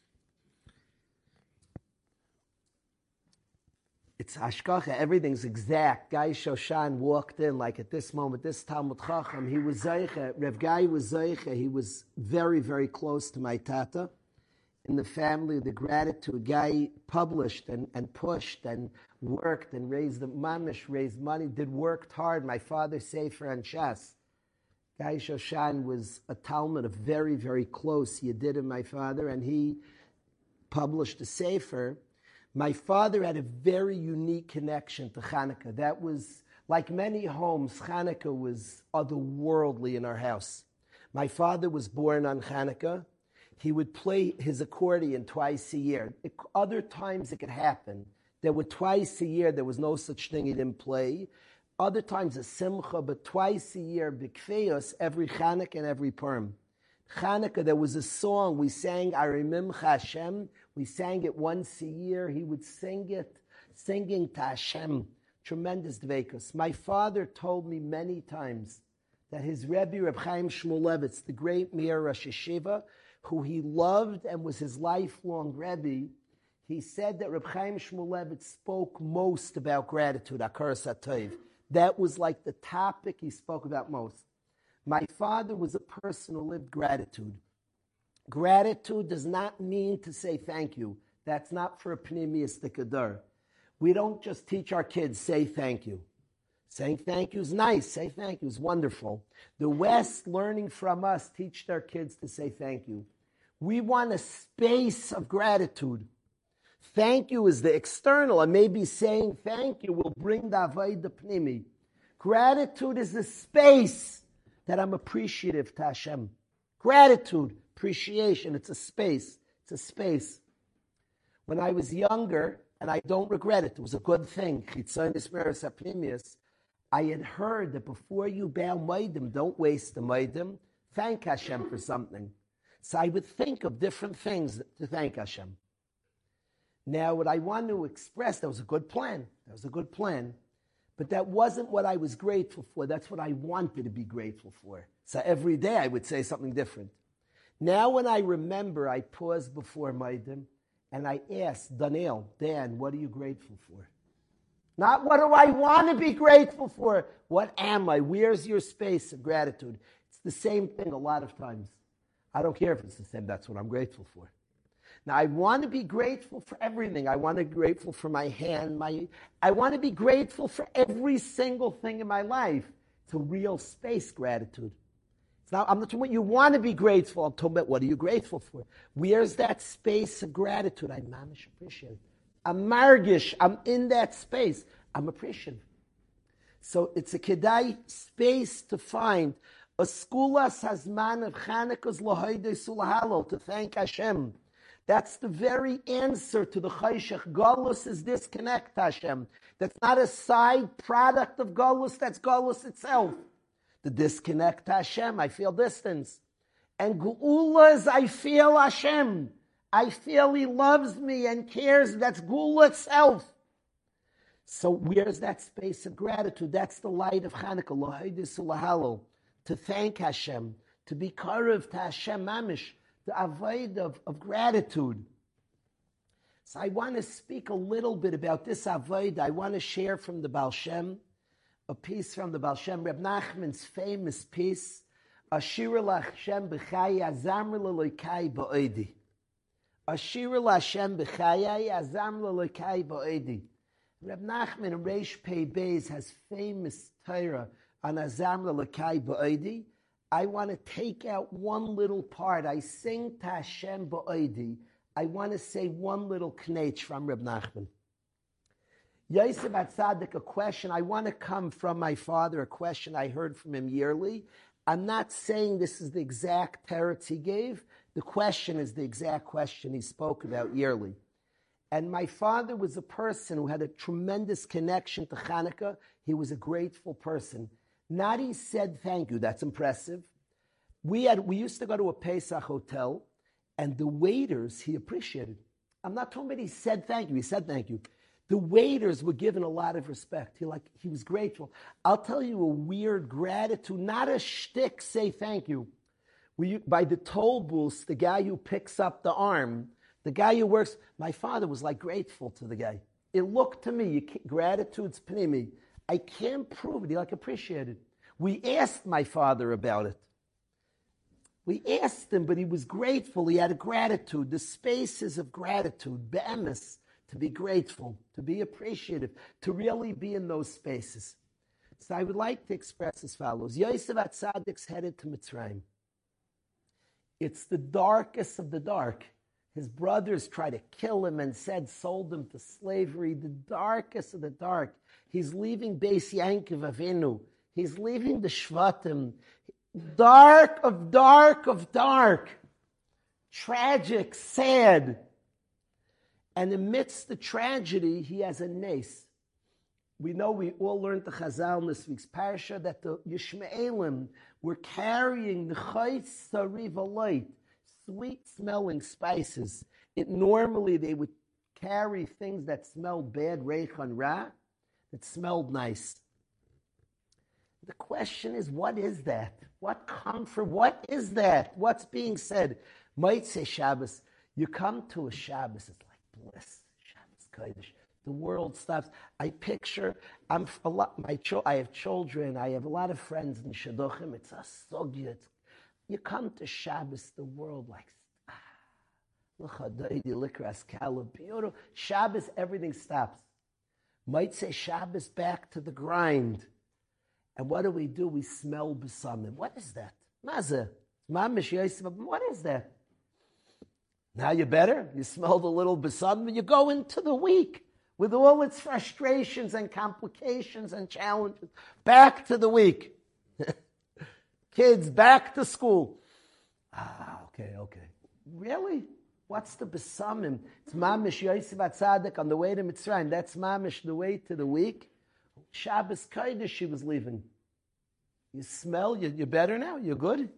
It's hashkacha, everything's exact. Guy Shoshan walked in, like at this moment, this Talmud Chacham, he was Zeicha, Rev Guy was Zeicha, he was very, very close to my tata. In the family, the gratitude, Guy published and, and pushed and worked and raised the mamish, raised money, did worked hard. My father, Sefer and Shas. Guy Shoshan was a Talmud, a very, very close Yedid of my father, and he published a Sefer. My father had a very unique connection to Chanukah. That was, like many homes, Chanukah was otherworldly in our house. My father was born on Chanukah. He would play his accordion twice a year. It, other times it could happen. There were twice a year, there was no such thing he didn't play. Other times a simcha, but twice a year, b'kfeyos, every Chanukah and every Purim. Chanukah, there was a song we sang, Arimim Hashem. We sang it once a year. He would sing it, singing to Hashem. Tremendous dveikus. My father told me many times that his Rebbe, Reb Chaim Shmulevitz, the great Mir Rosh Yeshiva, who he loved and was his lifelong Rebbe, he said that Reb Chaim Shmulevitz spoke most about gratitude, Akaras HaTov. That was like the topic he spoke about most. My father was a person who lived gratitude. Gratitude does not mean to say thank you. That's not for a pneumistic adar. We don't just teach our kids, say thank you. Saying thank you is nice. Say thank you is wonderful. The West, learning from us, teach their kids to say thank you. We want a space of gratitude. Thank you is the external, and maybe saying thank you will bring the avodah pnimi. Gratitude is the space that I'm appreciative to Hashem. Gratitude, appreciation, it's a space. It's a space. When I was younger, and I don't regret it, it was a good thing. I had heard that before you bow maidim, don't waste the maidim, thank Hashem for something. So I would think of different things to thank Hashem. Now, what I want to express, that was a good plan. That was a good plan. But that wasn't what I was grateful for. That's what I wanted to be grateful for. So every day I would say something different. Now when I remember, I pause before maidim and I ask, Daniel, Dan, what are you grateful for? Not what do I want to be grateful for? What am I? Where's your space of gratitude? It's the same thing a lot of times. I don't care if it's the same. That's what I'm grateful for. Now, I want to be grateful for everything. I want to be grateful for my hand. My, I want to be grateful for every single thing in my life. It's a real space gratitude. It's not, I'm not talking about you want to be grateful. I'm talking about what are you grateful for? Where's that space of gratitude? I mamish appreciate it. I'm margish. I'm in that space. I'm appreciative. So it's a kedai space to find a skulas hazman of Chanukah's lahaydei sulahalo, to thank Hashem. That's the very answer to the chayshach. Galus is disconnect Hashem. That's not a side product of Galus. That's Galus itself. The disconnect Hashem. I feel distance. And Geula is I feel Hashem. I feel He loves me and cares. That's Geula itself. So where's that space of gratitude? That's the light of Chanukah. Lahaydei sulahalo. To thank Hashem. To be karev to Hashem mamish. The avoid of, of gratitude. So I want to speak a little bit about this avoid. I want to share from the Baal Shem, a piece from the Baal Shem, Reb Nachman's famous piece, Ashira L'Hashem b'chaya azamr l'lokai ba'odi. Ashira L'Hashem b'chaya azamr l'lokai ba'odi. Reb Nachman in Reish Pei Beis has famous Torah on azamr l'lokai ba'odi. I want to take out one little part. I sing to Hashem ba'oidi. I want to say one little knetch from Reb Nachman. Yosef Atzadik, a question. I want to come from my father, a question I heard from him yearly. I'm not saying this is the exact teretz he gave. The question is the exact question he spoke about yearly. And my father was a person who had a tremendous connection to Hanukkah. He was a grateful person. Not he said thank you. That's impressive. We had we used to go to a Pesach hotel, and the waiters he appreciated. I'm not talking about he said thank you. He said thank you. The waiters were given a lot of respect. He like he was grateful. I'll tell you a weird gratitude, not a shtick. Say thank you. We, by the toll booths, the guy who picks up the arm, the guy who works. My father was like grateful to the guy. It looked to me, you gratitude's panimi. I can't prove it. He like appreciated. We asked my father about it. We asked him, but he was grateful. He had a gratitude. The spaces of gratitude, be'emes, to be grateful, to be appreciative, to really be in those spaces. So I would like to express as follows. Yosef Atzadik's headed to Mitzrayim. It's the darkest of the dark. His brothers tried to kill him and said, sold him to slavery. The darkest of the dark. He's leaving Beis Yankov Avinu. He's leaving the Shvatim. Dark of dark of dark. Tragic, sad. And amidst the tragedy, he has a nace. We know we all learned the Chazal in this week's parasha that the Yishmaelim were carrying the Chayz Sariv Alayt, sweet-smelling spices. It normally they would carry things that smelled bad, reichan ra, that smelled nice. The question is, what is that? What comfort? What is that? What's being said? Might say Shabbos. You come to a Shabbos, it's like bliss. Shabbos Kodesh. The world stops. I picture. I'm a lot. My cho- I have children. I have a lot of friends in Shidduchim. It's a sugya. You come to Shabbos, the world like ah, beautiful. Shabbos, everything stops. Might say Shabbos back to the grind. And what do we do? We smell besamim. What is that? Mazeh. Mamish Yosef. What is that? Now you're better. You smelled a little besamim. You go into the week with all its frustrations and complications and challenges. Back to the week. Kids, back to school. Ah, okay, okay. Really? What's the besamim? It's Mamish Yosef Atzadik on the way to Mitzrayim. That's Mamish, the way to the week. Shabbos Kodesh, she was leaving. You smell, you, you're better now? You're good?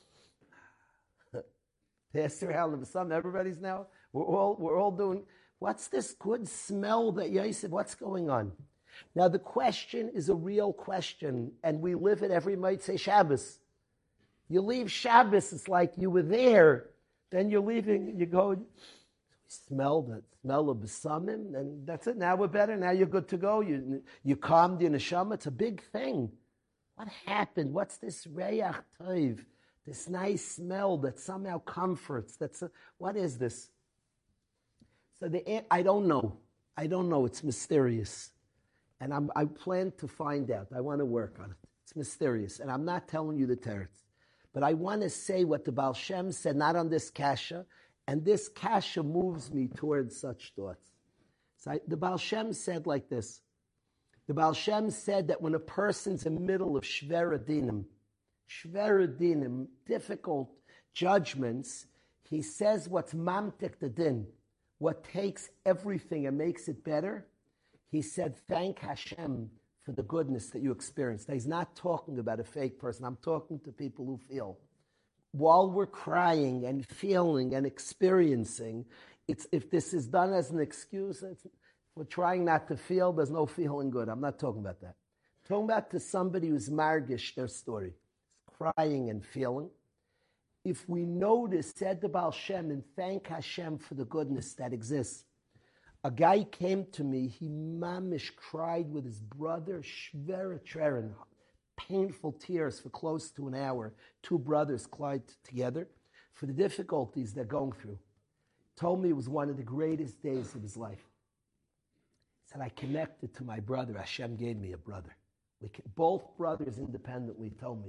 Pass around the besamim. Everybody's now, we're all, we're all doing, what's this good smell that Yosef, what's going on? Now the question is a real question, and we live it every might say Shabbos. You leave Shabbos, it's like you were there. Then you're leaving, you go, you smell the smell of besamim, and that's it. Now we're better. Now you're good to go. You you calmed your neshama. It's a big thing. What happened? What's this reyach tov? This nice smell that somehow comforts. That's a, what is this? So the I don't know. I don't know. It's mysterious, and I'm, I plan to find out. I want to work on it. It's mysterious, and I'm not telling you the teretz. But I want to say what the Baal Shem said, not on this kasha, and this kasha moves me towards such thoughts. So I, the Baal Shem said like this. The Baal Shem said that when a person's in the middle of shvera dinim, shvera dinim, difficult judgments, he says what's mamtik the din, what takes everything and makes it better. He said, thank Hashem for the goodness that you experienced. He's not talking about a fake person. I'm talking to people who feel. While we're crying and feeling and experiencing, it's if this is done as an excuse, it's, we're trying not to feel, there's no feeling good. I'm not talking about that. I'm talking about to somebody who's margish their story, crying and feeling. If we notice, said the Baal Shem, and thank Hashem for the goodness that exists. A guy came to me, he mamish cried with his brother, Shvera Treren, painful tears for close to an hour. Two brothers cried together for the difficulties they're going through. Told me it was one of the greatest days of his life. He said, I connected to my brother. Hashem gave me a brother. We can, both brothers independently told me.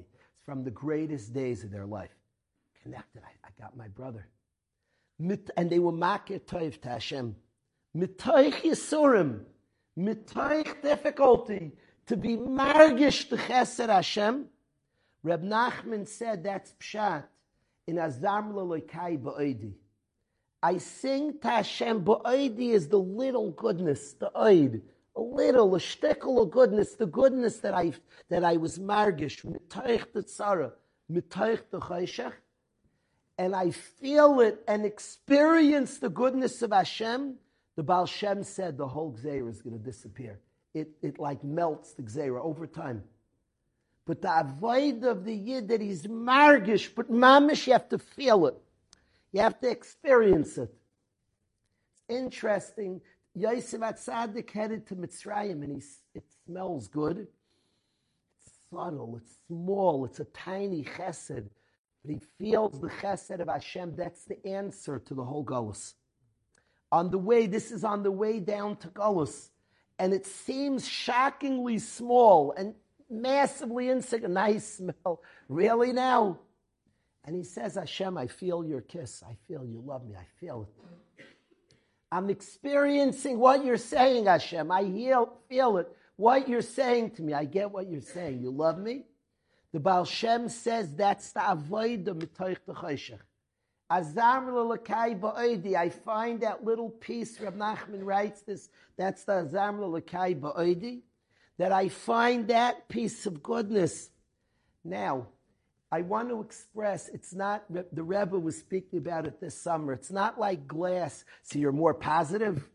from the greatest days of their life. Connected. I, I got my brother. Mit, and they were makir toiv to Hashem. Mitoich yisurim. Mitoich difficulty. To be margish to chesed Hashem. Reb Nachman said that's pshat in Azam L'Elokai Ba'odi. I sing to Hashem. Ba'odi is the little goodness, the oid. A little, a shtickle of goodness, the goodness that I that I was margish, mitoich the tzara, mitoich the chayshach, and I feel it and experience the goodness of Hashem. The Baal Shem said the whole gzeira is going to disappear. It it like melts the gzeira over time. But the avoid of the yid that he's margish, but mamish, you have to feel it, you have to experience it. It's interesting. Yosef Atzadik headed to Mitzrayim, and he, it smells good. It's subtle, it's small, it's a tiny chesed. But he feels the chesed of Hashem. That's the answer to the whole Golus. On the way, this is on the way down to Golus. And it seems shockingly small and massively insignificant. Nice smell. Really now? And he says, Hashem, I feel your kiss. I feel you love me. I feel it. I'm experiencing what you're saying, Hashem. I heal, feel it. What you're saying to me. I get what you're saying. You love me? The Baal Shem says that's the avoid of mitoich the chayshach. Azam l'lekai ba'odi. I find that little piece, Reb Nachman writes this, that's the Azam l'lekai ba'odi, that I find that piece of goodness. Now, I want to express, it's not, the Rebbe was speaking about it this summer, it's not like glass, so you're more positive.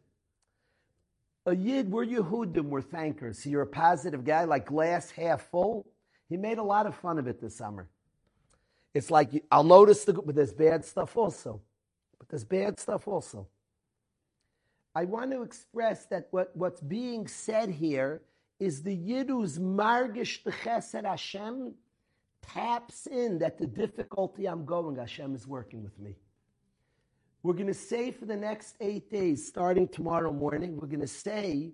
A Yid, we're Yehudim, we're thankers, so you're a positive guy, like glass half full. He made a lot of fun of it this summer. It's like, I'll notice, the, but there's bad stuff also. But there's bad stuff also. I want to express that what, what's being said here is the Yid who's margish the chesed Hashem, taps in that the difficulty I'm going, Hashem is working with me. We're going to say for the next eight days, starting tomorrow morning, we're going to say,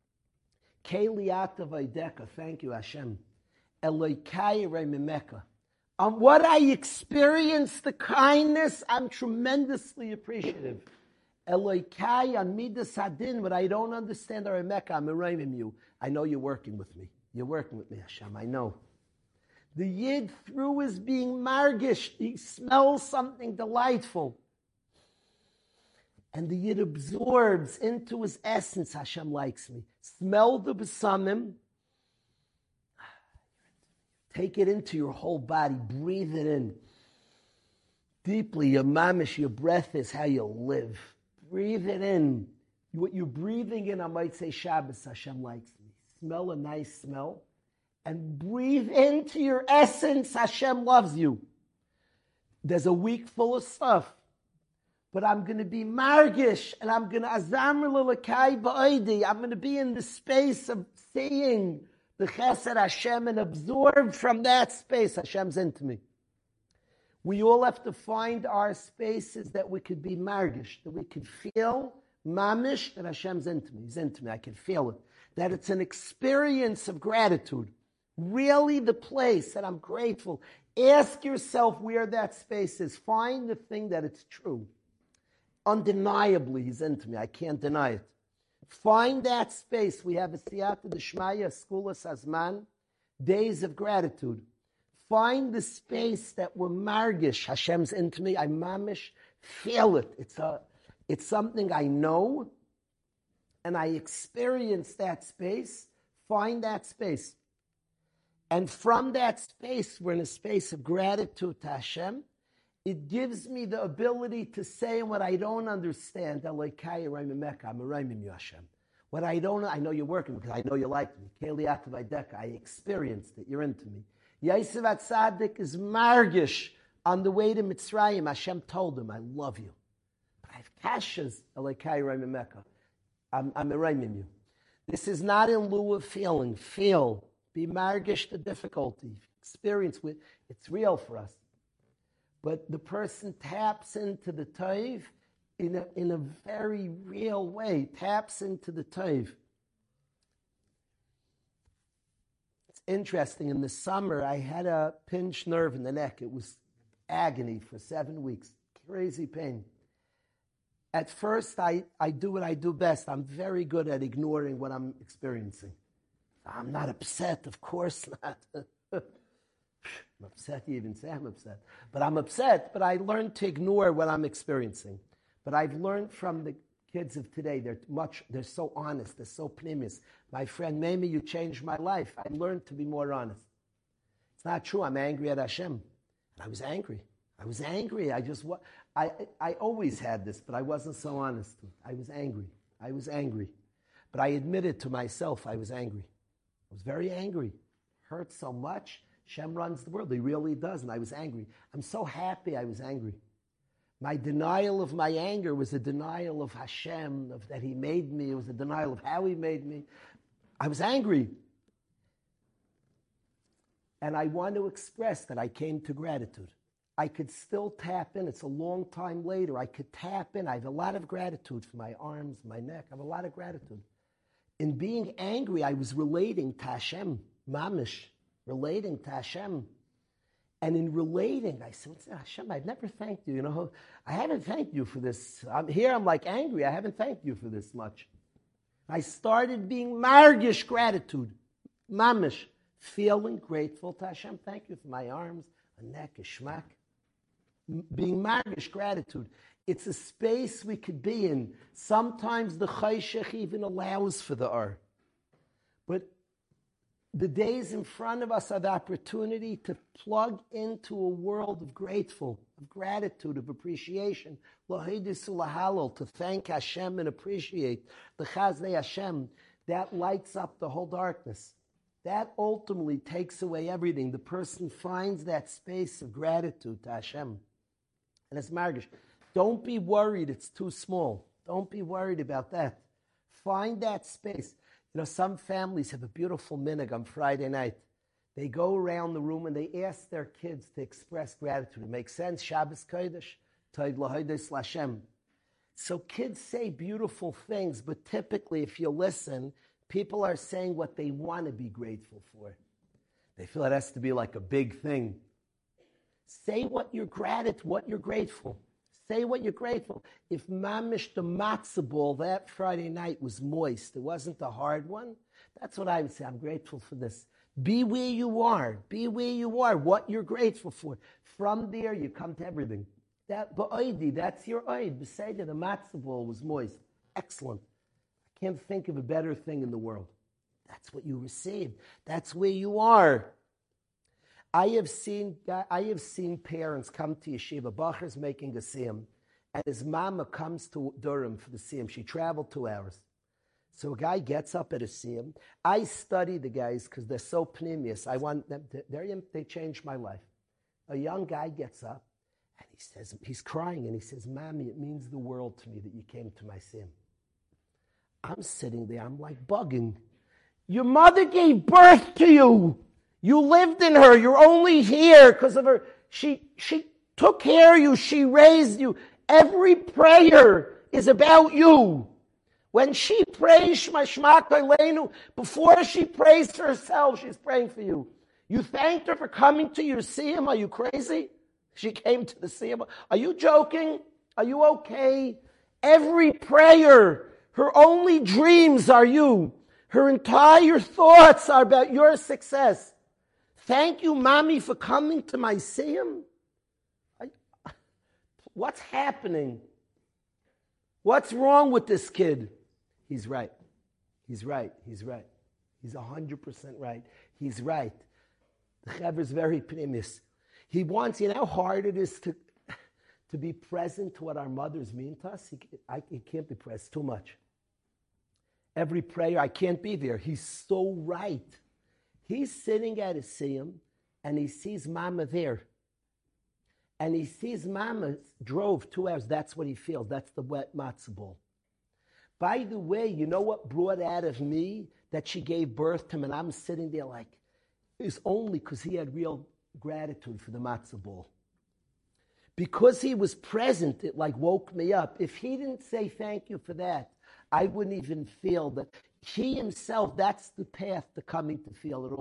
Keiliata Vaideka, thank you Hashem, Elokai Remimeka. On what I experience, the kindness, I'm tremendously appreciative. Elokai on Midas Hadin, what I don't understand, Remeka, I'm Merayim you. I know you're working with me. You're working with me, Hashem, I know. The Yid, through his being margish, he smells something delightful. And the Yid absorbs into his essence, Hashem likes me. Smell the besamim. Take it into your whole body. Breathe it in. Deeply, your mamish, your breath is how you live. Breathe it in. What you're breathing in, I might say Shabbos, Hashem likes me. Smell a nice smell. And breathe into your essence, Hashem loves you. There's a week full of stuff. But I'm going to be margish, and I'm going to azamr l'lekai ba'odi. I'm going to be in the space of seeing the chesed Hashem and absorb from that space. Hashem's into me. We all have to find our spaces that we could be margish, that we could feel mamish, that Hashem's into me. He's into me. I can feel it. That it's an experience of gratitude. Really the place that I'm grateful. Ask yourself where that space is. Find the thing that it's true. Undeniably, he's into me. I can't deny it. Find that space. We have a siyata d'shmaya, skulas hazman, days of gratitude. Find the space that we're margish. Hashem's into me. I mamish. Feel it. It's a, it's something I know, and I experience that space. Find that space. And from that space, we're in a space of gratitude to Hashem. It gives me the ability to say what I don't understand. I'm Merayim you, Hashem. What I don't, I know you're working because I know you like me. I experienced it. You're into me. Yosef Atzadik is margish on the way to Mitzrayim. Hashem told him, I love you. But I have kashas. I'm Merayim you. This is not in lieu of feeling. Feel. Be margish the difficulty. Experience with it's real for us. But the person taps into the taiv in a, in a very real way, taps into the taiv. It's It's interesting. In the summer, I had a pinched nerve in the neck. It was agony for seven weeks. Crazy pain. At first, I, I do what I do best. I'm very good at ignoring what I'm experiencing. I'm not upset, of course not. I'm upset, you even say I'm upset. But I'm upset, but I learned to ignore what I'm experiencing. But I've learned from the kids of today, they're much, they're so honest, they're so pneumius. My friend, Mamie, you changed my life. I learned to be more honest. It's not true, I'm angry at Hashem. And I was angry. I was angry. I just, I, I always had this, but I wasn't so honest. I was angry. I was angry. But I admitted to myself I was angry. I was very angry. Hurt so much. Hashem runs the world. He really does. And I was angry. I'm so happy I was angry. My denial of my anger was a denial of Hashem, of that He made me. It was a denial of how He made me. I was angry. And I want to express that I came to gratitude. I could still tap in. It's a long time later. I could tap in. I have a lot of gratitude for my arms, my neck. I have a lot of gratitude. In being angry, I was relating to Hashem, mamish, relating to Hashem. And in relating, I said, Hashem, I've never thanked you. You know, I haven't thanked you for this. I'm here, I'm like angry. I haven't thanked you for this much. I started being margish gratitude, mamish, feeling grateful to Hashem. Thank you for my arms, a neck, a shmak. Being margish gratitude. It's a space we could be in. Sometimes the chayshech even allows for the ar. But the days in front of us are the opportunity to plug into a world of grateful, of gratitude, of appreciation. To thank Hashem and appreciate the Chazdei Hashem. That lights up the whole darkness. That ultimately takes away everything. The person finds that space of gratitude to Hashem. And it's margish. Don't be worried it's too small. Don't be worried about that. Find that space. You know, some families have a beautiful minhag on Friday night. They go around the room and they ask their kids to express gratitude. It makes sense. Shabbos Kodesh, Toid Lahodos Lashem. So kids say beautiful things, but typically, if you listen, people are saying what they want to be grateful for. They feel it has to be like a big thing. Say what you're gratitude, what you're grateful. Say what you're grateful. If mamish the matzah ball that Friday night was moist, it wasn't a hard one, that's what I would say. I'm grateful for this. Be where you are. Be where you are. What you're grateful for. From there, you come to everything. That ba'oidi, that's your oid. Beside the matzah ball was moist. Excellent. I can't think of a better thing in the world. That's what you received. That's where you are. I have seen I have seen parents come to yeshiva. Bacher's making a siyum, and his mama comes to Durham for the siyum. She traveled two hours. So a guy gets up at a siyum. I study the guys because they're so pneumius. I want them to, they changed my life. A young guy gets up, and he says, he's crying, and he says, Mommy, it means the world to me that you came to my siyum. I'm sitting there, I'm like bugging. Your mother gave birth to you. You lived in her. You're only here because of her. She, she took care of you. She raised you. Every prayer is about you. When she prays Shema Shema Koleinu, before she prays to herself, she's praying for you. You thanked her for coming to your siyum. Are you crazy? She came to the siyum. Are you joking? Are you okay? Every prayer, her only dreams are you. Her entire thoughts are about your success. Thank you, Mommy, for coming to my siyum. What's happening? What's wrong with this kid? He's right. He's right. He's right. He's one hundred percent right. He's right. The Chaver is very pneumius. He wants, you know how hard it is to, to be present to what our mothers mean to us? He, I, he can't be present. Too much. Every prayer, I can't be there. He's so right. He's sitting at his siyum, and he sees Mama there. And he sees Mama drove two hours. That's what he feels. That's the wet matzah ball. By the way, you know what brought out of me that she gave birth to him, and I'm sitting there like, it's only because he had real gratitude for the matzah ball. Because he was present, it like woke me up. If he didn't say thank you for that, I wouldn't even feel that. He himself, that's the path to coming to feel it all.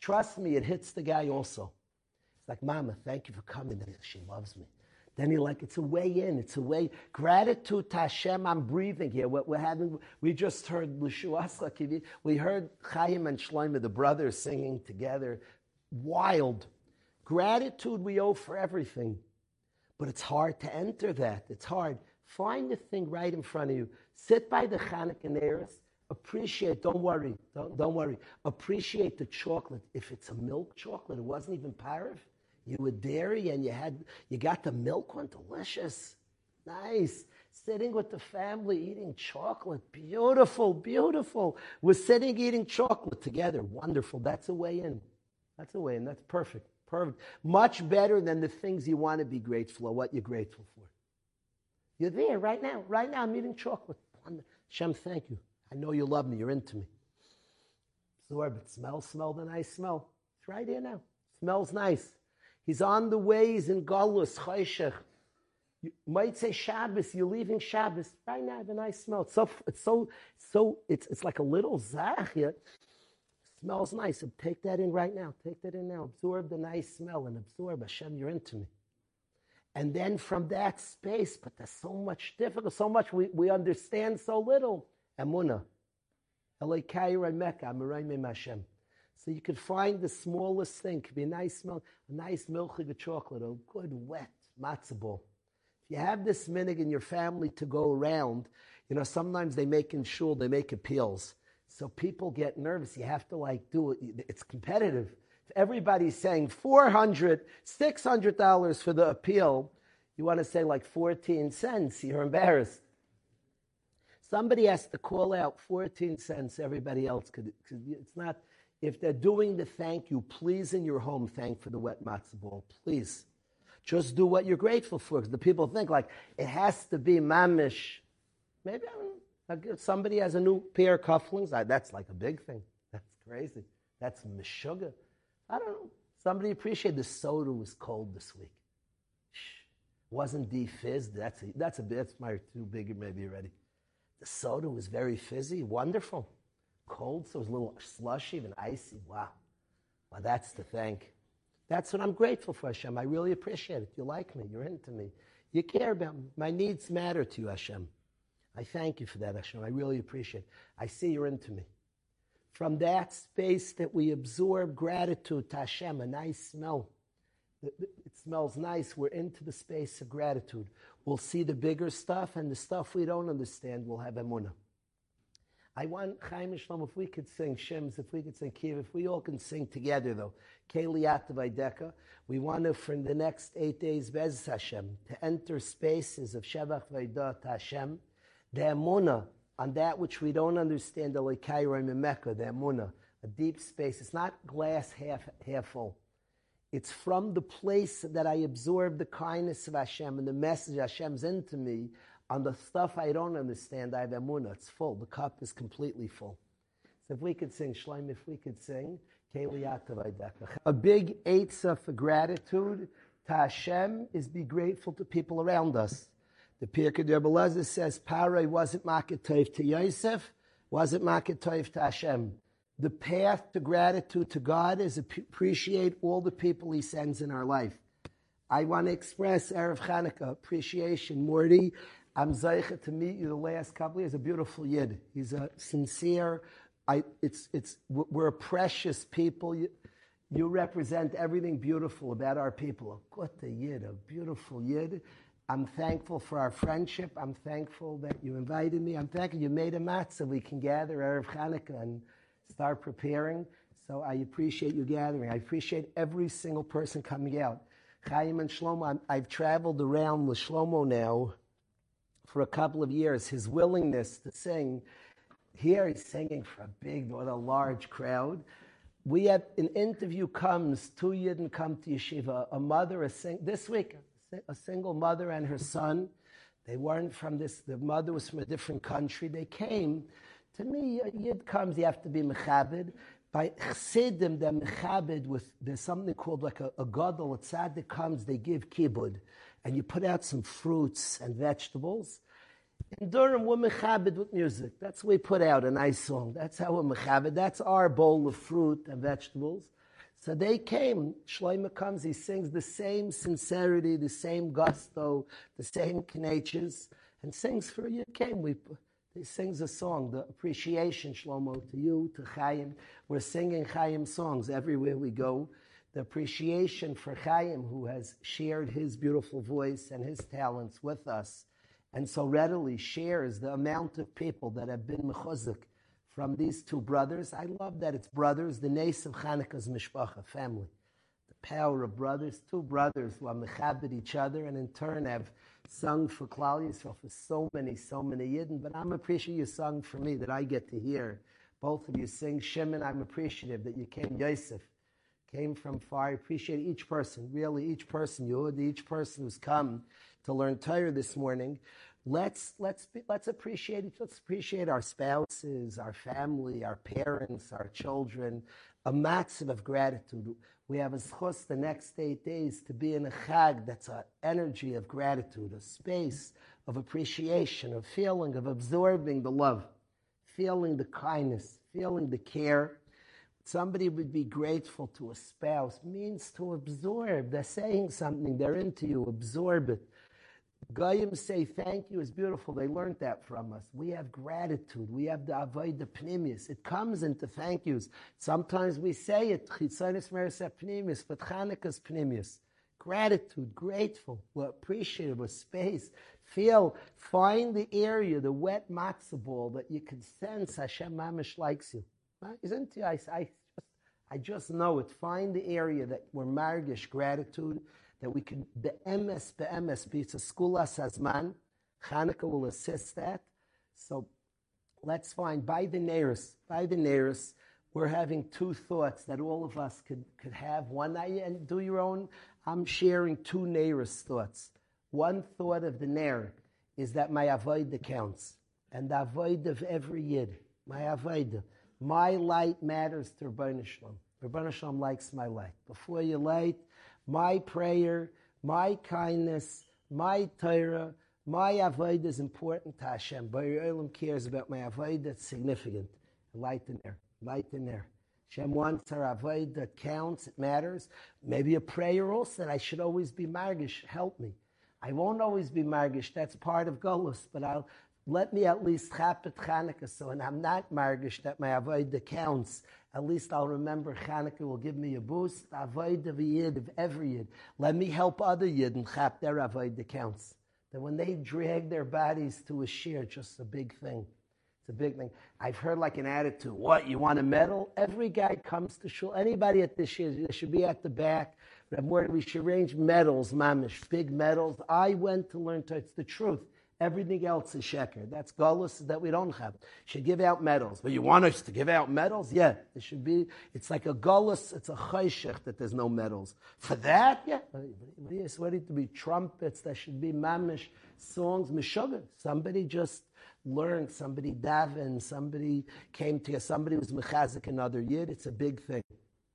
Trust me, it hits the guy also. It's like, Mama, thank you for coming. She loves me. Then you're like, it's a way in. It's a way. Gratitude to Hashem. I'm breathing here. What we're having, we just heard L'Shuasla. We heard Chaim and Shlomo, the brothers, singing together. Wild. Gratitude we owe for everything. But it's hard to enter that. It's hard. Find the thing right in front of you. Sit by the Chanukah Neris. Appreciate, don't worry, don't, don't worry. Appreciate the chocolate. If it's a milk chocolate, it wasn't even parv. You were dairy and you had, you got the milk one, delicious, nice. Sitting with the family eating chocolate, beautiful, beautiful. We're sitting eating chocolate together, wonderful. That's a way in. That's a way in. That's perfect, perfect. Much better than the things you want to be grateful or what you're grateful for. You're there right now, right now. I'm eating chocolate. Hashem, thank you. I know you love me. You're into me. Absorb it. Smell, smell the nice smell. It's right here now. Smells nice. He's on the way. He's in Galus, Chayshech. You might say Shabbos. You're leaving Shabbos. Right now, I have a nice smell. It's so, it's so, so, it's, it's like a little zach here. Smells nice. So take that in right now. Take that in now. Absorb the nice smell and absorb. Hashem, you're into me. And then from that space, but there's so much difficult, so much we, we understand so little. Emunah. Elokai Mecca, Amarayim Hashem. So you could find the smallest thing. Could be a nice smell, a nice milchig chocolate, a good wet matzah ball. If you have this minhag in your family to go around, you know, sometimes they make in shul, they make appeals. So people get nervous. You have to like do it. It's competitive. If everybody's saying four hundred dollars, six hundred dollars for the appeal, you want to say like fourteen cents. You're embarrassed. Somebody has to call out fourteen cents. Everybody else could. It's not, if they're doing the thank you, please in your home thank for the wet matzah ball. Please. Just do what you're grateful for. Because the people think like, it has to be mamish. Maybe I don't know, if somebody has a new pair of cufflinks, that's like a big thing. That's crazy. That's meshuggah. I don't know. Somebody appreciated the soda was cold this week. Shh. Wasn't de-fizzed. That's a, that's a that's my too big maybe already. The soda was very fizzy, wonderful. Cold, so it was a little slushy, even icy. Wow. Well, that's the thank. That's what I'm grateful for, Hashem. I really appreciate it. You like me. You're into me. You care about me. My needs matter to you, Hashem. I thank you for that, Hashem. I really appreciate it. I see you're into me. From that space that we absorb gratitude to Hashem, a nice smell. It smells nice. We're into the space of gratitude. We'll see the bigger stuff, and the stuff we don't understand, we'll have emunah. I want, Chaim and Shlomo, if we could sing Shims, if we could sing Kiv, if we all can sing together, though, Keliyat Vaideka, we want to, for the next eight days, Bez Hashem, to enter spaces of Shevach Vaidah to Hashem, the emunah, on that which we don't understand, the Elokai Mecca, the emunah, a deep space. It's not glass half, half full. It's from the place that I absorb the kindness of Hashem and the message Hashem's into me. On the stuff I don't understand, I have emunah. It's full. The cup is completely full. So if we could sing, Shloim, if we could sing, a big eitzah for gratitude to Hashem is be grateful to people around us. The Pirkei Rebbe Elazar says, Paray wasn't maketov to Yosef, wasn't maketov to Hashem. The path to gratitude to God is appreciate all the people He sends in our life. I want to express Erev Chanukah appreciation. Morty, I'm zeicha to meet you the last couple of years. A beautiful yid. He's a sincere. I. It's. It's. We're a precious people. You, you represent everything beautiful about our people. A good yid, a beautiful yid. I'm thankful for our friendship. I'm thankful that you invited me. I'm thankful you made a matzah. We can gather Erev Chanukah and start preparing. So I appreciate you gathering. I appreciate every single person coming out. Chaim and Shlomo, I'm, I've traveled around with Shlomo now for a couple of years. His willingness to sing, here he's singing for a big or a large crowd. We have, an interview comes, two Yidden come to yeshiva, a mother, a sing, this week, a single mother and her son. They weren't from this, the mother was from a different country. They came. To me, a Yid comes, you have to be mechabed. By Chassidim, they're mechabed with, there's something called like a, a gadol, a tzaddik comes, they give kibud. And you put out some fruits and vegetables. In Durham, we're mechabed with music. That's what we put out, a nice song. That's how we're mechabed. That's our bowl of fruit and vegetables. So they came. Shlomo comes, he sings the same sincerity, the same gusto, the same knetches, and sings for you came. We, he sings a song, the appreciation, Shlomo, to you, to Chaim. We're singing Chaim songs everywhere we go. The appreciation for Chaim, who has shared his beautiful voice and his talents with us, and so readily shares the amount of people that have been mechuzik from these two brothers. I love that it's brothers, the nes of Chanukah's mishpacha, family. The power of brothers, two brothers who are mechabed each other, and in turn have sung for Klal Yisrael for so many, so many Yidden. But I'm appreciative you sung for me, that I get to hear. Both of you sing Shimon. I'm appreciative that you came, Yosef, came from far. I appreciate each person, really each person, Yehud, each person who's come to learn Torah this morning. Let's let's be, let's appreciate each. Let's appreciate our spouses, our family, our parents, our children. A maxim of gratitude. We have a zchus the next eight days to be in a chag that's an energy of gratitude, a space of appreciation, of feeling, of absorbing the love, feeling the kindness, feeling the care. Somebody would be grateful to a spouse means to absorb. They're saying something, they're into you, absorb it. Goyim say thank you is beautiful. They learned that from us. We have gratitude. We have the avodah pnimius. It comes into thank yous. Sometimes we say it, chitzonis merisa pnimius, but Chanukah's pnimius. Gratitude, grateful. We're appreciative of space. Feel, find the area, the wet matzah ball that you can sense Hashem mamish likes you. Isn't it? I, I, I just know it. Find the area that we're margish gratitude, that we can be'emes, be'emes, be it's a skulas hazman. Chanukah will assist that. So let's find, by the nearest, by the nearest, we're having two thoughts that all of us could, could have. One night, and do your own. I'm sharing two nearest thoughts. One thought of the near is that my avodah counts. And the avodah of every yid, my avodah. My light matters to Rebbeinu Shalom. Rebbeinu Shalom likes my light. Before you light, my prayer, my kindness, my Torah, my avodah is important to Hashem. B'nai Olam cares about my avodah. It's significant. Light in there. Light in there. Hashem wants our avodah that counts. It matters. Maybe a prayer also that I should always be margish. Help me. I won't always be margish. That's part of Golus. But I'll let me at least chapet Chanukah. So when I'm not margish, that my avodah counts. At least I'll remember Chanukah will give me a boost. Avodah of a yid, of every yid. Let me help other yid and chap their avodah counts. That when they drag their bodies to a shir, just a big thing. It's a big thing. I've heard like an attitude, what, you want a medal? Every guy comes to shul. Anybody at this shir, they should be at the back. We should arrange medals, mamish, big medals. I went to learn to, it's the truth. Everything else is sheker. That's galus that we don't have. Should give out medals. But you want us to give out medals? Yeah. It should be, it's like a galus, it's a chayshech that there's no medals. For that, yeah. What are you sweating to be trumpets? There should be mamish songs, mishuggah. Somebody just learned, somebody daven, somebody came to, somebody was mechazik another yid. It's a big thing.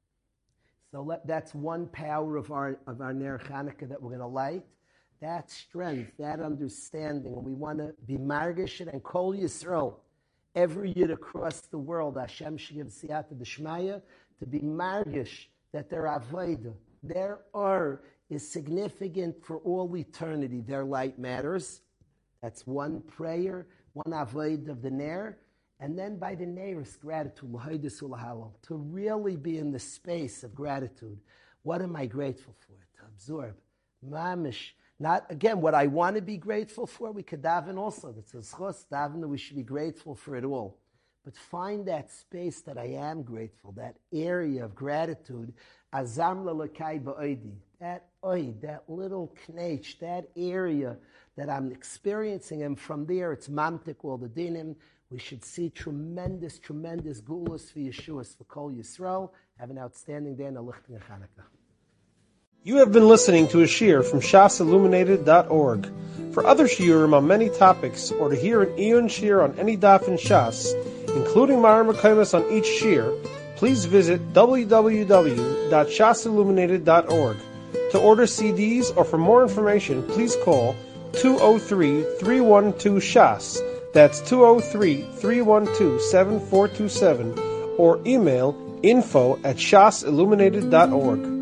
So let, that's one power of our, of our Ner Chanukah that we're going to light. That strength, that understanding, and we want to be margish and kol Yisrael, every yid across the world, Hashem should give siyata d'shmaya, to be margish that their avodah, their or is significant for all eternity. Their light matters. That's one prayer, one avodah of the ner, and then by the near's gratitude, l'hoydis u'l'halal, to really be in the space of gratitude. What am I grateful for? To absorb, mamish. Not, again, what I want to be grateful for, we could daven also. It's a zchus, daven that we should be grateful for it all. But find that space that I am grateful, that area of gratitude, azam lelakai ba'oidi, that oid, that little knech, that area that I'm experiencing, and from there it's mamtik all the dinim. We should see tremendous, tremendous gulas for Yeshuas for Kol Yisrael. Have an outstanding day and a lichting Chanukah. You have been listening to a shiur from shas illuminated dot org. For other shiurim on many topics, or to hear an iyun shiur on any daf in Shas, including Mareh Mekomos on each shiur, please visit w w w dot shas illuminated dot org. To order C Ds or for more information, please call two oh three, three one two, shas. That's two oh three, three one two, seven four two seven, or email info at shas illuminated dot org.